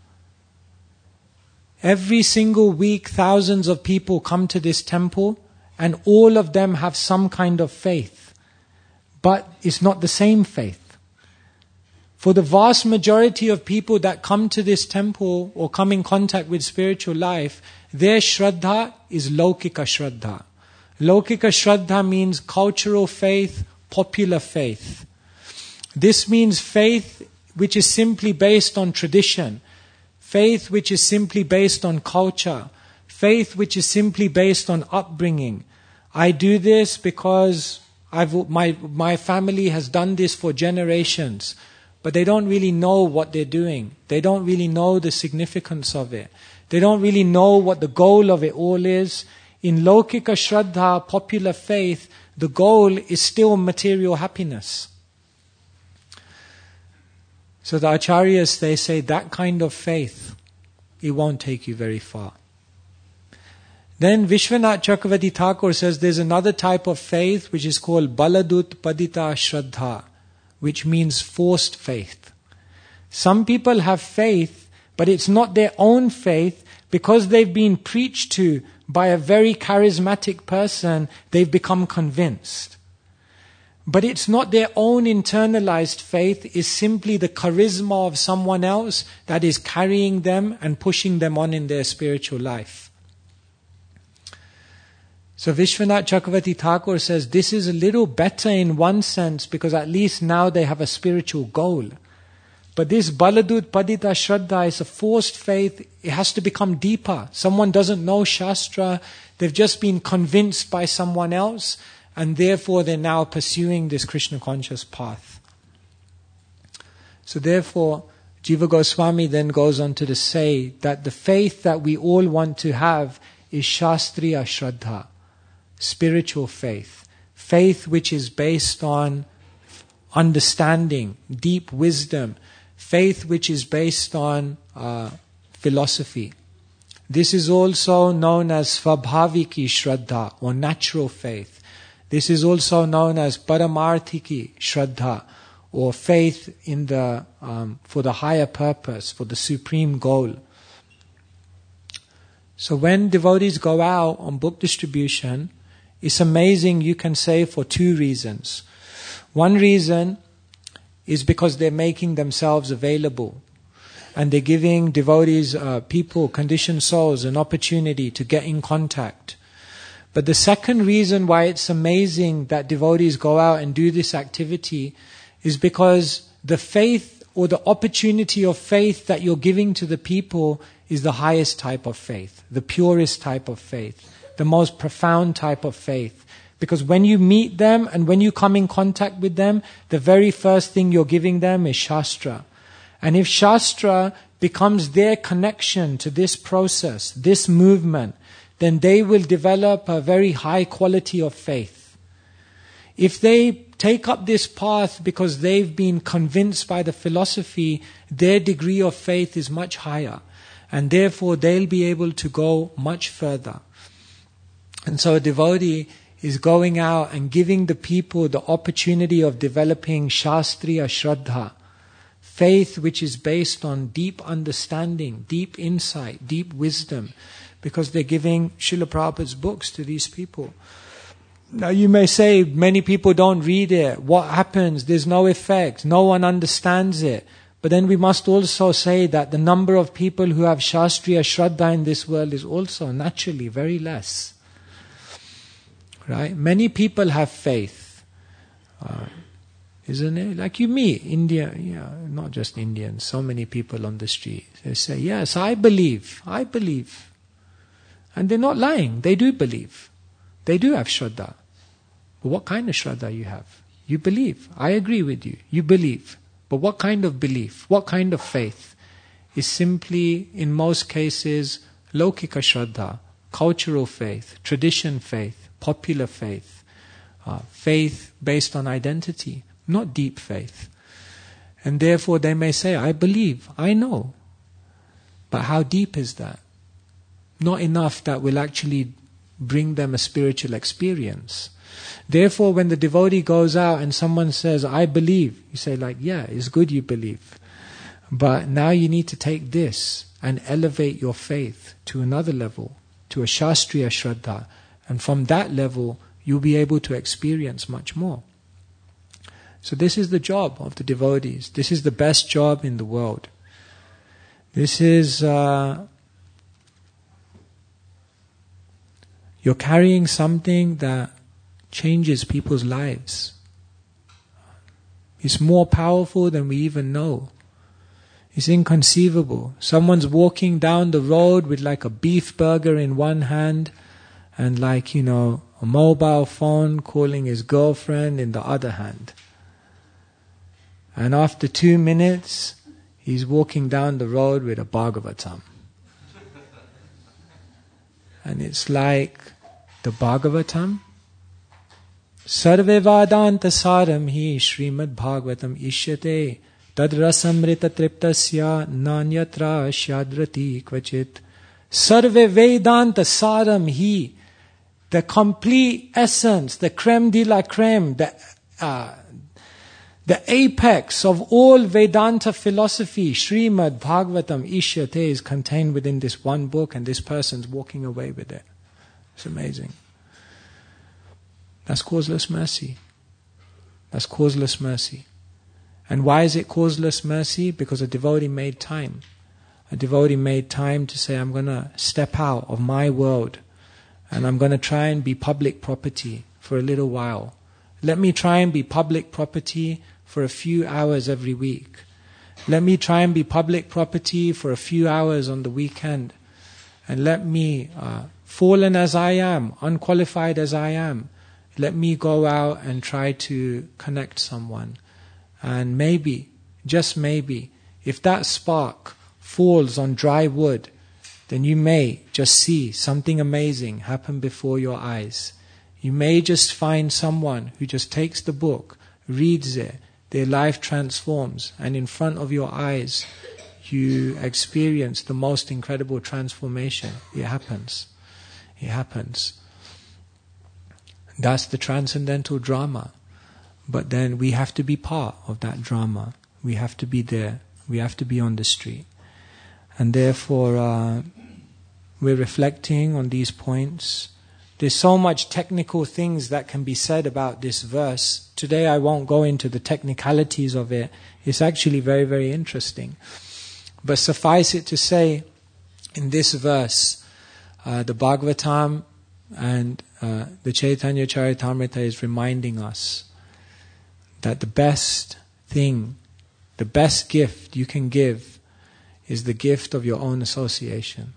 Every single week, thousands of people come to this temple, and all of them have some kind of faith. But it's not the same faith. For the vast majority of people that come to this temple or come in contact with spiritual life, their Shraddha is Laukika Shraddha. Laukika Shraddha means cultural faith, popular faith. This means faith which is simply based on tradition, faith which is simply based on culture, faith which is simply based on upbringing. I do this because I've, my, my family has done this for generations. But they don't really know what they're doing. They don't really know the significance of it. They don't really know what the goal of it all is. In Laukika Shraddha, popular faith, the goal is still material happiness. So the Acharyas, they say that kind of faith, it won't take you very far. Then Vishwanath Chakravarti Thakur says there's another type of faith which is called Baladut Padita Shraddha, which means forced faith. Some people have faith, but it's not their own faith. Because they've been preached to by a very charismatic person, they've become convinced. But it's not their own internalized faith, it's simply the charisma of someone else that is carrying them and pushing them on in their spiritual life. So Vishwanath Chakravarti Thakur says this is a little better in one sense because at least now they have a spiritual goal. But this Baladut Padita Shraddha is a forced faith. It has to become deeper. Someone doesn't know Shastra. They've just been convinced by someone else and therefore they're now pursuing this Krishna conscious path. So therefore, Jiva Goswami then goes on to say that the faith that we all want to have is Shastriya Shraddha. Spiritual faith. Faith which is based on understanding, deep wisdom. Faith which is based on uh, philosophy. This is also known as Svabhaviki Shraddha or natural faith. This is also known as Paramarthiki Shraddha or faith in the um, for the higher purpose, for the supreme goal. So when devotees go out on book distribution, it's amazing, you can say, for two reasons. One reason is because they're making themselves available and they're giving devotees, uh, people, conditioned souls, an opportunity to get in contact. But the second reason why it's amazing that devotees go out and do this activity is because the faith or the opportunity of faith that you're giving to the people is the highest type of faith, the purest type of faith, the most profound type of faith. Because when you meet them and when you come in contact with them, the very first thing you're giving them is Shastra. And if Shastra becomes their connection to this process, this movement, then they will develop a very high quality of faith. If they take up this path because they've been convinced by the philosophy, their degree of faith is much higher. And therefore they'll be able to go much further. And so a devotee is going out and giving the people the opportunity of developing Shastriya Shraddha, faith which is based on deep understanding, deep insight, deep wisdom, because they're giving Srila Prabhupada's books to these people. Now you may say, many people don't read it. What happens? There's no effect. No one understands it. But then we must also say that the number of people who have Shastriya Shraddha in this world is also naturally very less. Right? Many people have faith. Uh, isn't it? Like you meet India, yeah, not just Indians, so many people on the street. They say, yes, I believe, I believe. And they're not lying, they do believe. They do have Shraddha. But what kind of Shraddha you have? You believe. I agree with you. You believe. But what kind of belief? What kind of faith? Is simply, in most cases, Laukika Shraddha, cultural faith, tradition faith, popular faith, uh, faith based on identity, not deep faith. And therefore they may say, I believe, I know. But how deep is that? Not enough that will actually bring them a spiritual experience. Therefore, when the devotee goes out and someone says, I believe, you say like, yeah, it's good you believe. But now you need to take this and elevate your faith to another level, to a Shastriya Shraddha. And from that level, you'll be able to experience much more. So this is the job of the devotees. This is the best job in the world. This is, uh, you're carrying something that changes people's lives. It's more powerful than we even know. It's inconceivable. Someone's walking down the road with like a beef burger in one hand and like, you know, a mobile phone calling his girlfriend in the other hand. And after two minutes, he's walking down the road with a Bhagavatam. And it's like the Bhagavatam. Sarve Vedanta Saram hi Srimad Bhagavatam Ishyate Tad Rasamrita Triptasya Nanyatra Shadrati Kvachit. Sarve Vedanta Saram hi, the complete essence, the creme de la creme, the uh, the apex of all Vedanta philosophy, Srimad Bhagavatam Ishyate, is contained within this one book, and this person's walking away with it. It's amazing. That's causeless mercy. That's causeless mercy. And why is it causeless mercy? Because a devotee made time. A devotee made time to say, I'm going to step out of my world and I'm going to try and be public property for a little while. Let me try and be public property for a few hours every week. Let me try and be public property for a few hours on the weekend. And let me, uh, fallen as I am, unqualified as I am, let me go out and try to connect someone. And maybe, just maybe, if that spark falls on dry wood, then you may just see something amazing happen before your eyes. You may just find someone who just takes the book, reads it, their life transforms, and in front of your eyes you experience the most incredible transformation. It happens. It happens. That's the transcendental drama. But then we have to be part of that drama. We have to be there. We have to be on the street. And therefore, uh, we're reflecting on these points. There's so much technical things that can be said about this verse. Today I won't go into the technicalities of it. It's actually very, very interesting. But suffice it to say, in this verse, uh, the Bhagavatam and uh, the Chaitanya Charitamrita is reminding us that the best thing, the best gift you can give is the gift of your own association.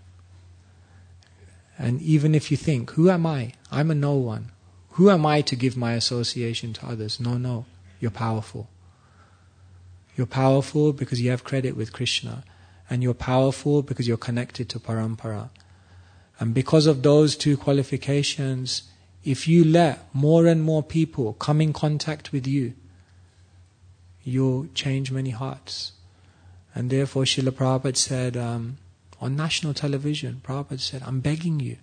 And even if you think, who am I? I'm a no one. Who am I to give my association to others? No, no. You're powerful. You're powerful because you have credit with Krishna. And you're powerful because you're connected to Parampara. And because of those two qualifications, if you let more and more people come in contact with you, you'll change many hearts. And therefore Srila Prabhupada said, um, on national television, Prabhupada said, I'm begging you.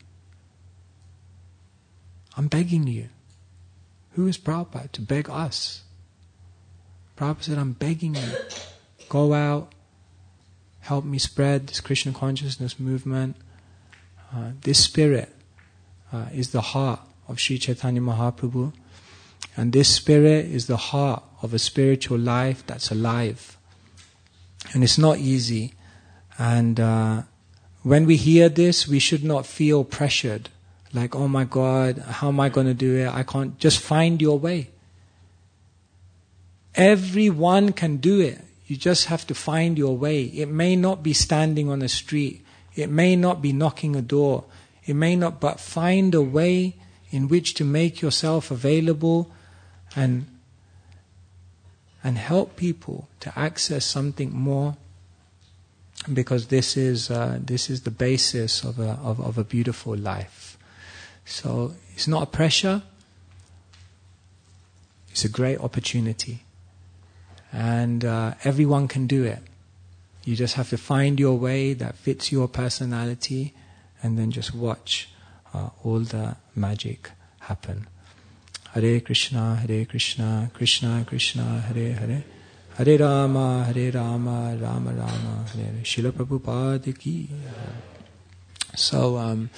I'm begging you. Who is Prabhupada to beg us? Prabhupada said, I'm begging you. Go out, help me spread this Krishna consciousness movement. Uh, this spirit uh, is the heart of Sri Chaitanya Mahaprabhu. And this spirit is the heart of a spiritual life that's alive. And it's not easy. And uh, when we hear this, we should not feel pressured. Like, oh my God, how am I going to do it? I can't. Just find your way. Everyone can do it. You just have to find your way. It may not be standing on a street. It may not be knocking a door. It may not, but find a way in which to make yourself available and and help people to access something more, because this is uh, this is the basis of a of, of a beautiful life. So it's not a pressure. It's a great opportunity, And uh, everyone can do it. You just have to find your way that fits your personality, and then just watch uh, all the magic happen. Hare Krishna, Hare Krishna, Krishna Krishna, Hare Hare, Hare Rama, Hare Rama, Rama Rama, Hare Hare. Srila Prabhupada ki. So, um,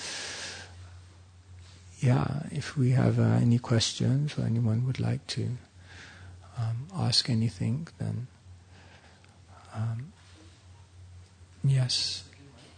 yeah, if we have uh, any questions or anyone would like to um, ask anything, then um, yes.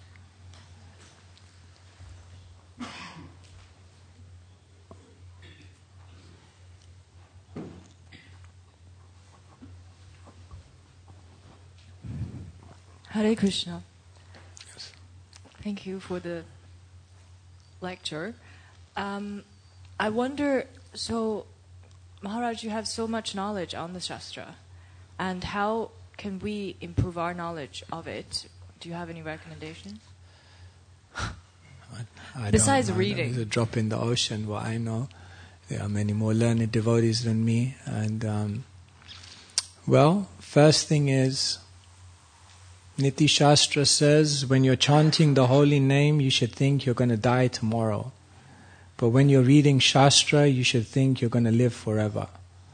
Hare Krishna. Yes. Thank you for the lecture. Um, I wonder, so Maharaj, you have so much knowledge on the Shastra, and how can we improve our knowledge of it? Do you have any recommendations? I, I Besides don't know. reading. It's a drop in the ocean, what I know. There are many more learned devotees than me. And, um, well, first thing is, Niti Shastra says, when you're chanting the holy name, you should think you're going to die tomorrow. But when you're reading Shastra, you should think you're going to live forever.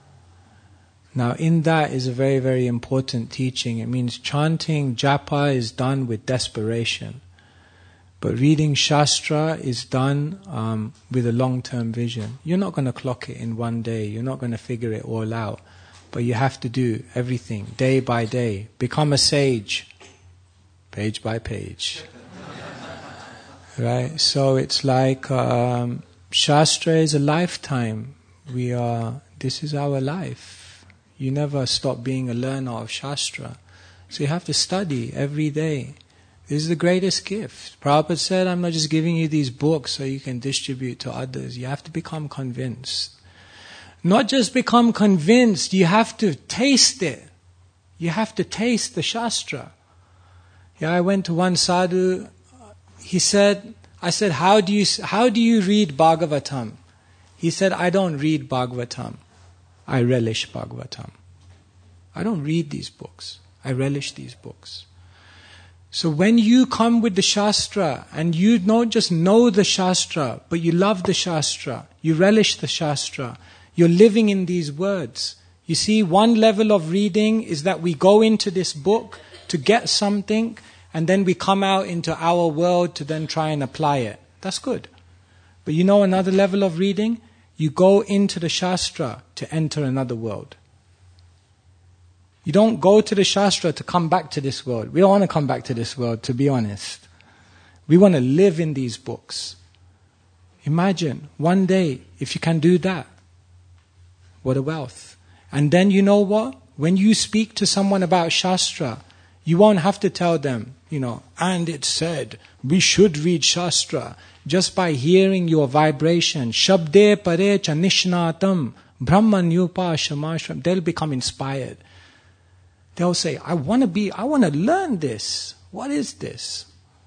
Now, in that is a very, very important teaching. It means chanting japa is done with desperation. But reading Shastra is done um, with a long-term vision. You're not going to clock it in one day. You're not going to figure it all out. But you have to do everything, day by day. Become a sage. Page by page. Right? So it's like um, Shastra is a lifetime. We are, this is our life. You never stop being a learner of Shastra. So you have to study every day. This is the greatest gift. Prabhupada said, I'm not just giving you these books so you can distribute to others. You have to become convinced. Not just become convinced, you have to taste it. You have to taste the Shastra. Yeah, I went to one sadhu. He said, I said, how do you how do you read Bhagavatam? He said, I don't read Bhagavatam. I relish Bhagavatam. I don't read these books. I relish these books. So when you come with the Shastra, and you don't just know the Shastra, but you love the Shastra, you relish the Shastra, you're living in these words. You see, one level of reading is that we go into this book to get something, and then we come out into our world to then try and apply it. That's good. But you know another level of reading? You go into the Shastra to enter another world. You don't go to the Shastra to come back to this world. We don't want to come back to this world, to be honest. We want to live in these books. Imagine, one day, if you can do that, what a wealth. And then you know what? When you speak to someone about Shastra, you won't have to tell them, you know, and it said, we should read Shastra. Just by hearing your vibration, Shabde pare cha nishnatam, Brahman yupa shamashram, they'll become inspired. They'll say, I want to be, I want to learn this. What is this?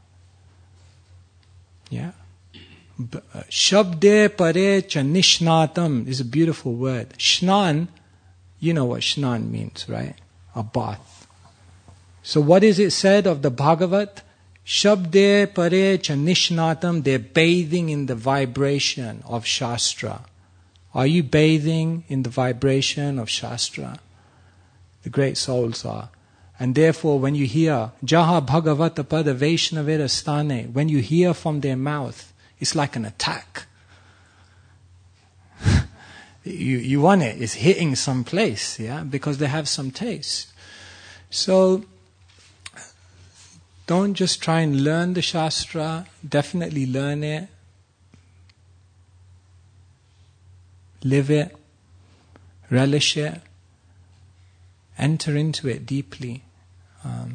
Yeah. Shabde pare cha nishnatam is a beautiful word. Shnan, you know what shnan means, right? A bath. So what is it said of the Bhagavat? Shabde pare cha nishnatam, they're bathing in the vibration of Shastra. Are you bathing in the vibration of Shastra? The great souls are. And therefore when you hear, Jaha Bhagavata Pada Vaishnavera Stane, when you hear from their mouth, it's like an attack. you, you want it, it's hitting some place, yeah, because they have some taste. So, don't just try and learn the Shastra, definitely learn it, live it, relish it, enter into it deeply. Um,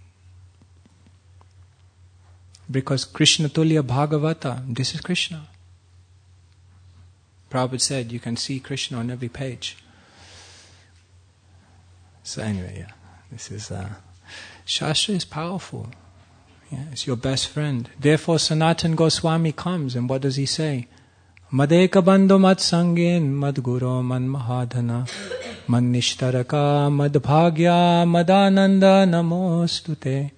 because Krishna Tulya Bhagavata, this is Krishna. Prabhupada said you can see Krishna on every page. So anyway, yeah, this is... Uh, Shastra is powerful. Yeah, it's your best friend. Therefore Sanatana Goswami comes, and what does he say? Madeka bandho mat sangin mad guru man mahadana Manishtaraka madbhagya madananda namostute.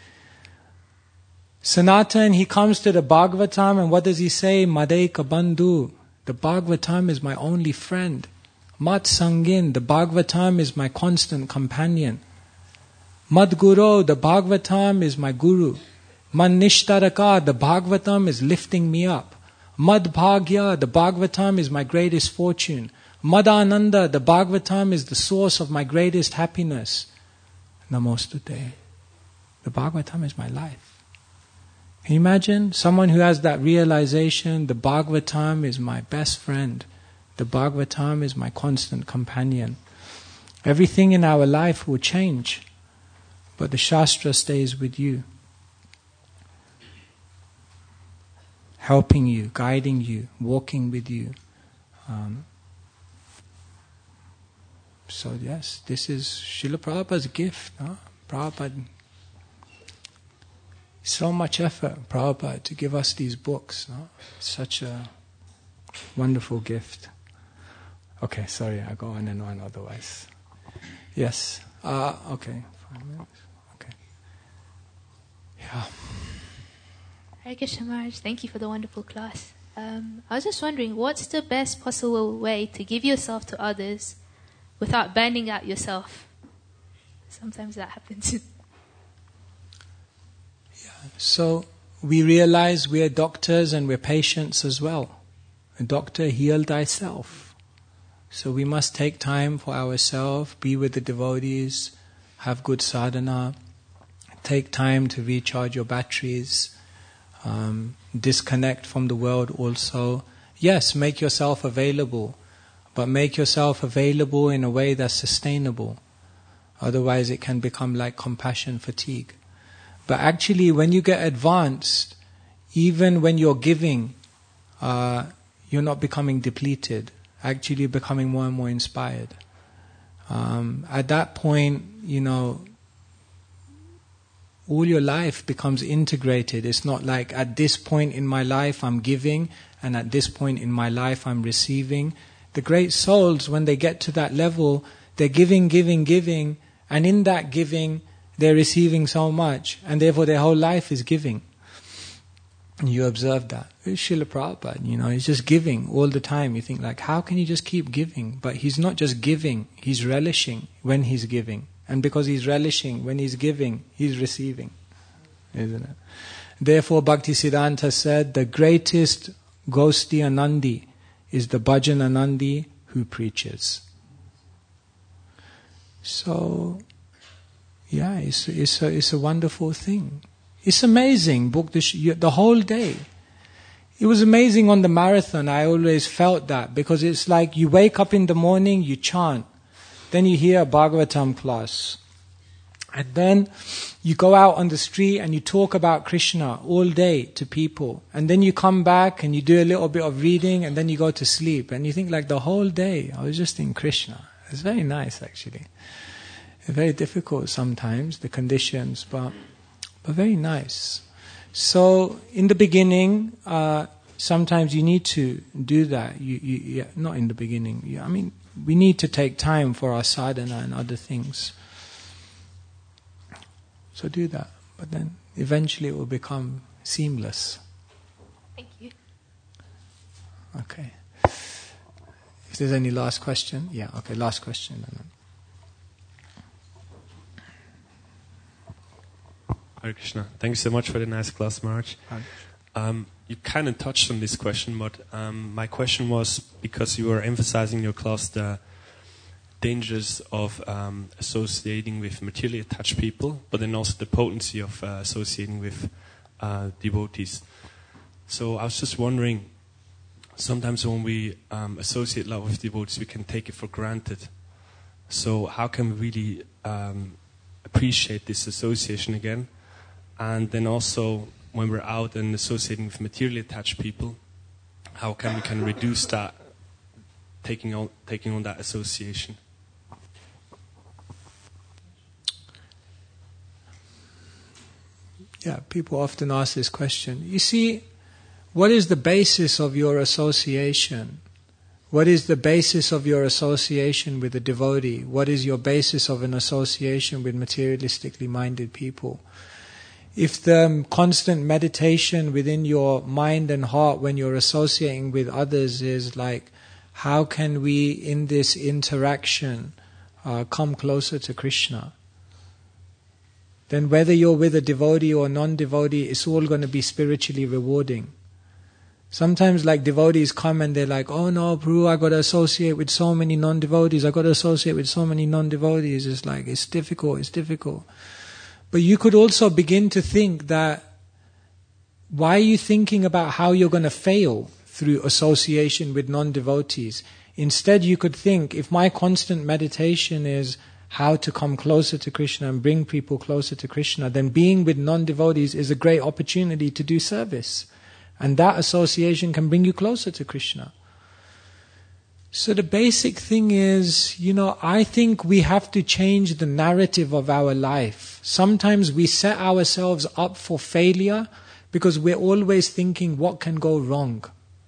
Sanatan, he comes to the Bhagavatam, and what does he say? Madeka bandhu. The Bhagavatam is my only friend. Mat sangin, the Bhagavatam is my constant companion. Mad guru, the Bhagavatam is my guru. Man nishtaraka, the Bhagavatam is lifting me up. Mad bhagya, the Bhagavatam is my greatest fortune. Madananda, the Bhagavatam is the source of my greatest happiness. Namostute. The Bhagavatam is my life. Can you imagine? Someone who has that realization, the Bhagavatam is my best friend. The Bhagavatam is my constant companion. Everything in our life will change, but the Shastra stays with you, helping you, guiding you, walking with you. Um, so yes, this is Srila Prabhupada's gift. No? Prabhupada, so much effort, Prabhupada, to give us these books. No? Such a wonderful gift. Okay, sorry, I go on and on otherwise. Yes. Uh, okay, five minutes. Okay. Yeah. Hare Krishna Maharaj, thank you for the wonderful class. Um, I was just wondering, what's the best possible way to give yourself to others without burning out yourself? Sometimes that happens. So we realize we are doctors and we're patients as well. A doctor, heal thyself. So we must take time for ourselves, be with the devotees, have good sadhana, take time to recharge your batteries, um, disconnect from the world also. Yes, make yourself available, but make yourself available in a way that's sustainable. Otherwise it can become like compassion fatigue. But actually, when you get advanced, even when you're giving, uh, you're not becoming depleted. Actually, you're becoming more and more inspired. Um, at that point, you know, all your life becomes integrated. It's not like at this point in my life I'm giving, and at this point in my life I'm receiving. The great souls, when they get to that level, they're giving, giving, giving, and in that giving, they're receiving so much, and therefore their whole life is giving. And you observe that. It's Srila Prabhupada, you know, he's just giving all the time. You think like, how can he just keep giving? But he's not just giving, he's relishing when he's giving. And because he's relishing when he's giving, he's receiving. Isn't it? Therefore Bhaktisiddhanta said, the greatest Gosti Anandi is the Bhajan Anandi who preaches. So, yeah, it's, it's, a, it's a wonderful thing. It's amazing, book the, the whole day. It was amazing on the marathon. I always felt that, because it's like you wake up in the morning, you chant, then you hear a Bhagavatam class, and then you go out on the street and you talk about Krishna all day to people, and then you come back and you do a little bit of reading, and then you go to sleep, and you think like the whole day I was just in Krishna. It's very nice actually. It's very difficult sometimes, the conditions, but but very nice. So in the beginning, uh, sometimes you need to do that. You, you, yeah, not in the beginning. You, I mean, we need to take time for our sadhana and other things. So do that. But then eventually it will become seamless. Thank you. Okay. If there's any last question? Yeah, okay, last question. Hare Krishna. Thank you so much for the nice class, Maharaj. Um, you kind of touched on this question, but um, my question was, because you were emphasizing in your class the dangers of um, associating with materially attached people, but then also the potency of uh, associating with uh, devotees. So I was just wondering, sometimes when we um, associate love with devotees, we can take it for granted. So how can we really um, appreciate this association again? And then also, when we're out and associating with materially attached people, how can we can reduce that, taking on taking on that association? Yeah, people often ask this question. You see, what is the basis of your association? What is the basis of your association with a devotee? What is your basis of an association with materialistically minded people? If the constant meditation within your mind and heart when you're associating with others is like, how can we in this interaction uh, come closer to Krishna? Then whether you're with a devotee or non-devotee, it's all going to be spiritually rewarding. Sometimes like devotees come and they're like, oh no, Prabhu, I got to associate with so many non-devotees. I got to associate with so many non-devotees. It's like, it's difficult, it's difficult. But you could also begin to think that, why are you thinking about how you're going to fail through association with non-devotees? Instead, you could think, if my constant meditation is how to come closer to Krishna and bring people closer to Krishna, then being with non-devotees is a great opportunity to do service. And that association can bring you closer to Krishna. So the basic thing is, you know, I think we have to change the narrative of our life. Sometimes we set ourselves up for failure because we're always thinking what can go wrong.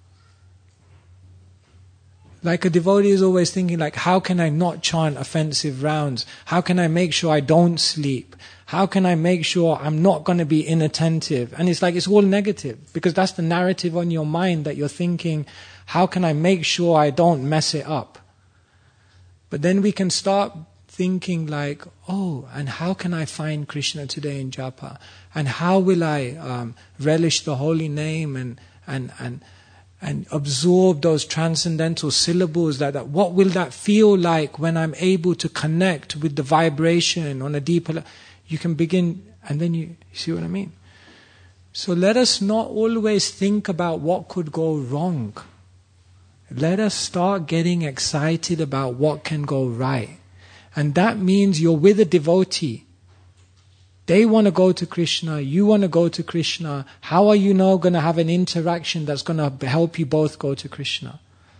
Like a devotee is always thinking like, how can I not chant offensive rounds? How can I make sure I don't sleep? How can I make sure I'm not going to be inattentive? And it's like, it's all negative because that's the narrative on your mind that you're thinking, how can I make sure I don't mess it up? But then we can start thinking like, oh, and how can I find Krishna today in japa? And how will I um, relish the holy name and and and and absorb those transcendental syllables? That, that what will that feel like when I'm able to connect with the vibration on a deeper level? You can begin, and then you, you see what I mean? So let us not always think about what could go wrong. Let us start getting excited about what can go right. And that means you're with a devotee. They want to go to Krishna, you want to go to Krishna. How are you now going to have an interaction that's going to help you both go to Krishna?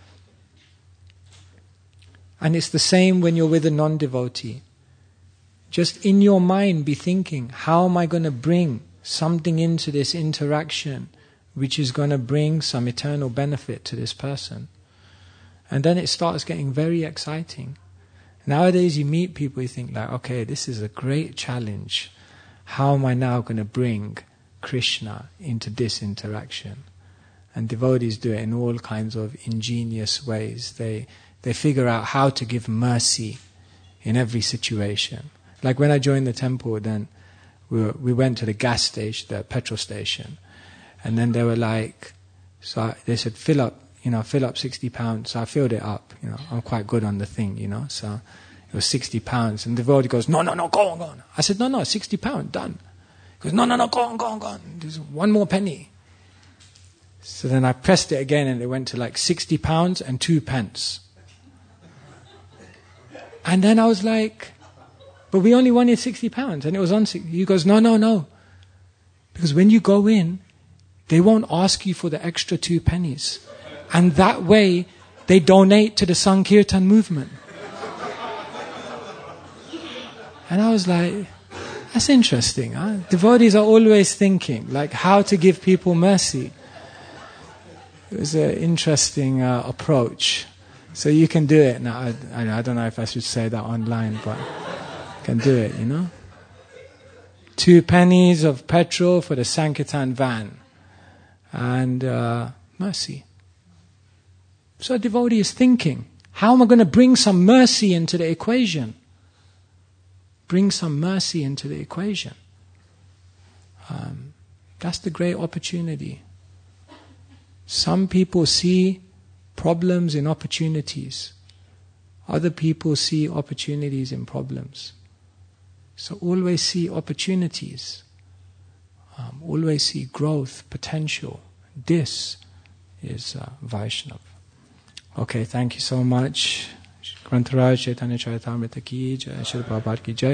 And it's the same when you're with a non-devotee. Just in your mind be thinking, how am I going to bring something into this interaction which is going to bring some eternal benefit to this person? And then it starts getting very exciting. Nowadays you meet people, you think like, okay, this is a great challenge. How am I now going to bring Krishna into this interaction? And devotees do it in all kinds of ingenious ways. They they figure out how to give mercy in every situation. Like when I joined the temple, then we were, we went to the gas station, the petrol station, and then they were like, so I, they said, fill up, you know, fill up sixty pounds. So I filled it up, you know, I'm quite good on the thing, you know, so it was sixty pounds. And the devotee goes, no, no, no, go on, go on. I said, no, no, sixty pounds, done. He goes, no, no, no, go on, go on, go on. There's one more penny. So then I pressed it again and it went to like sixty pounds and two pence. And then I was like, but we only wanted sixty pounds and it was on sixty. He goes, no, no, no. Because when you go in, they won't ask you for the extra two pennies. And that way, they donate to the Sankirtan movement. And I was like, that's interesting. Huh? Devotees are always thinking, like, how to give people mercy. It was an interesting uh, approach. So you can do it. Now, I, I don't know if I should say that online, but you can do it, you know. Two pennies of petrol for the Sankirtan van. And uh, mercy. So a devotee is thinking, how am I going to bring some mercy into the equation? Bring some mercy into the equation. Um, that's the great opportunity. Some people see problems in opportunities. Other people see opportunities in problems. So always see opportunities. Um, always see growth, potential. This is uh, Vaishnava. Okay, thank you so much. Grantaraj Chaitanya Charitamrita ki jai, Srila Prabhupada ki jai.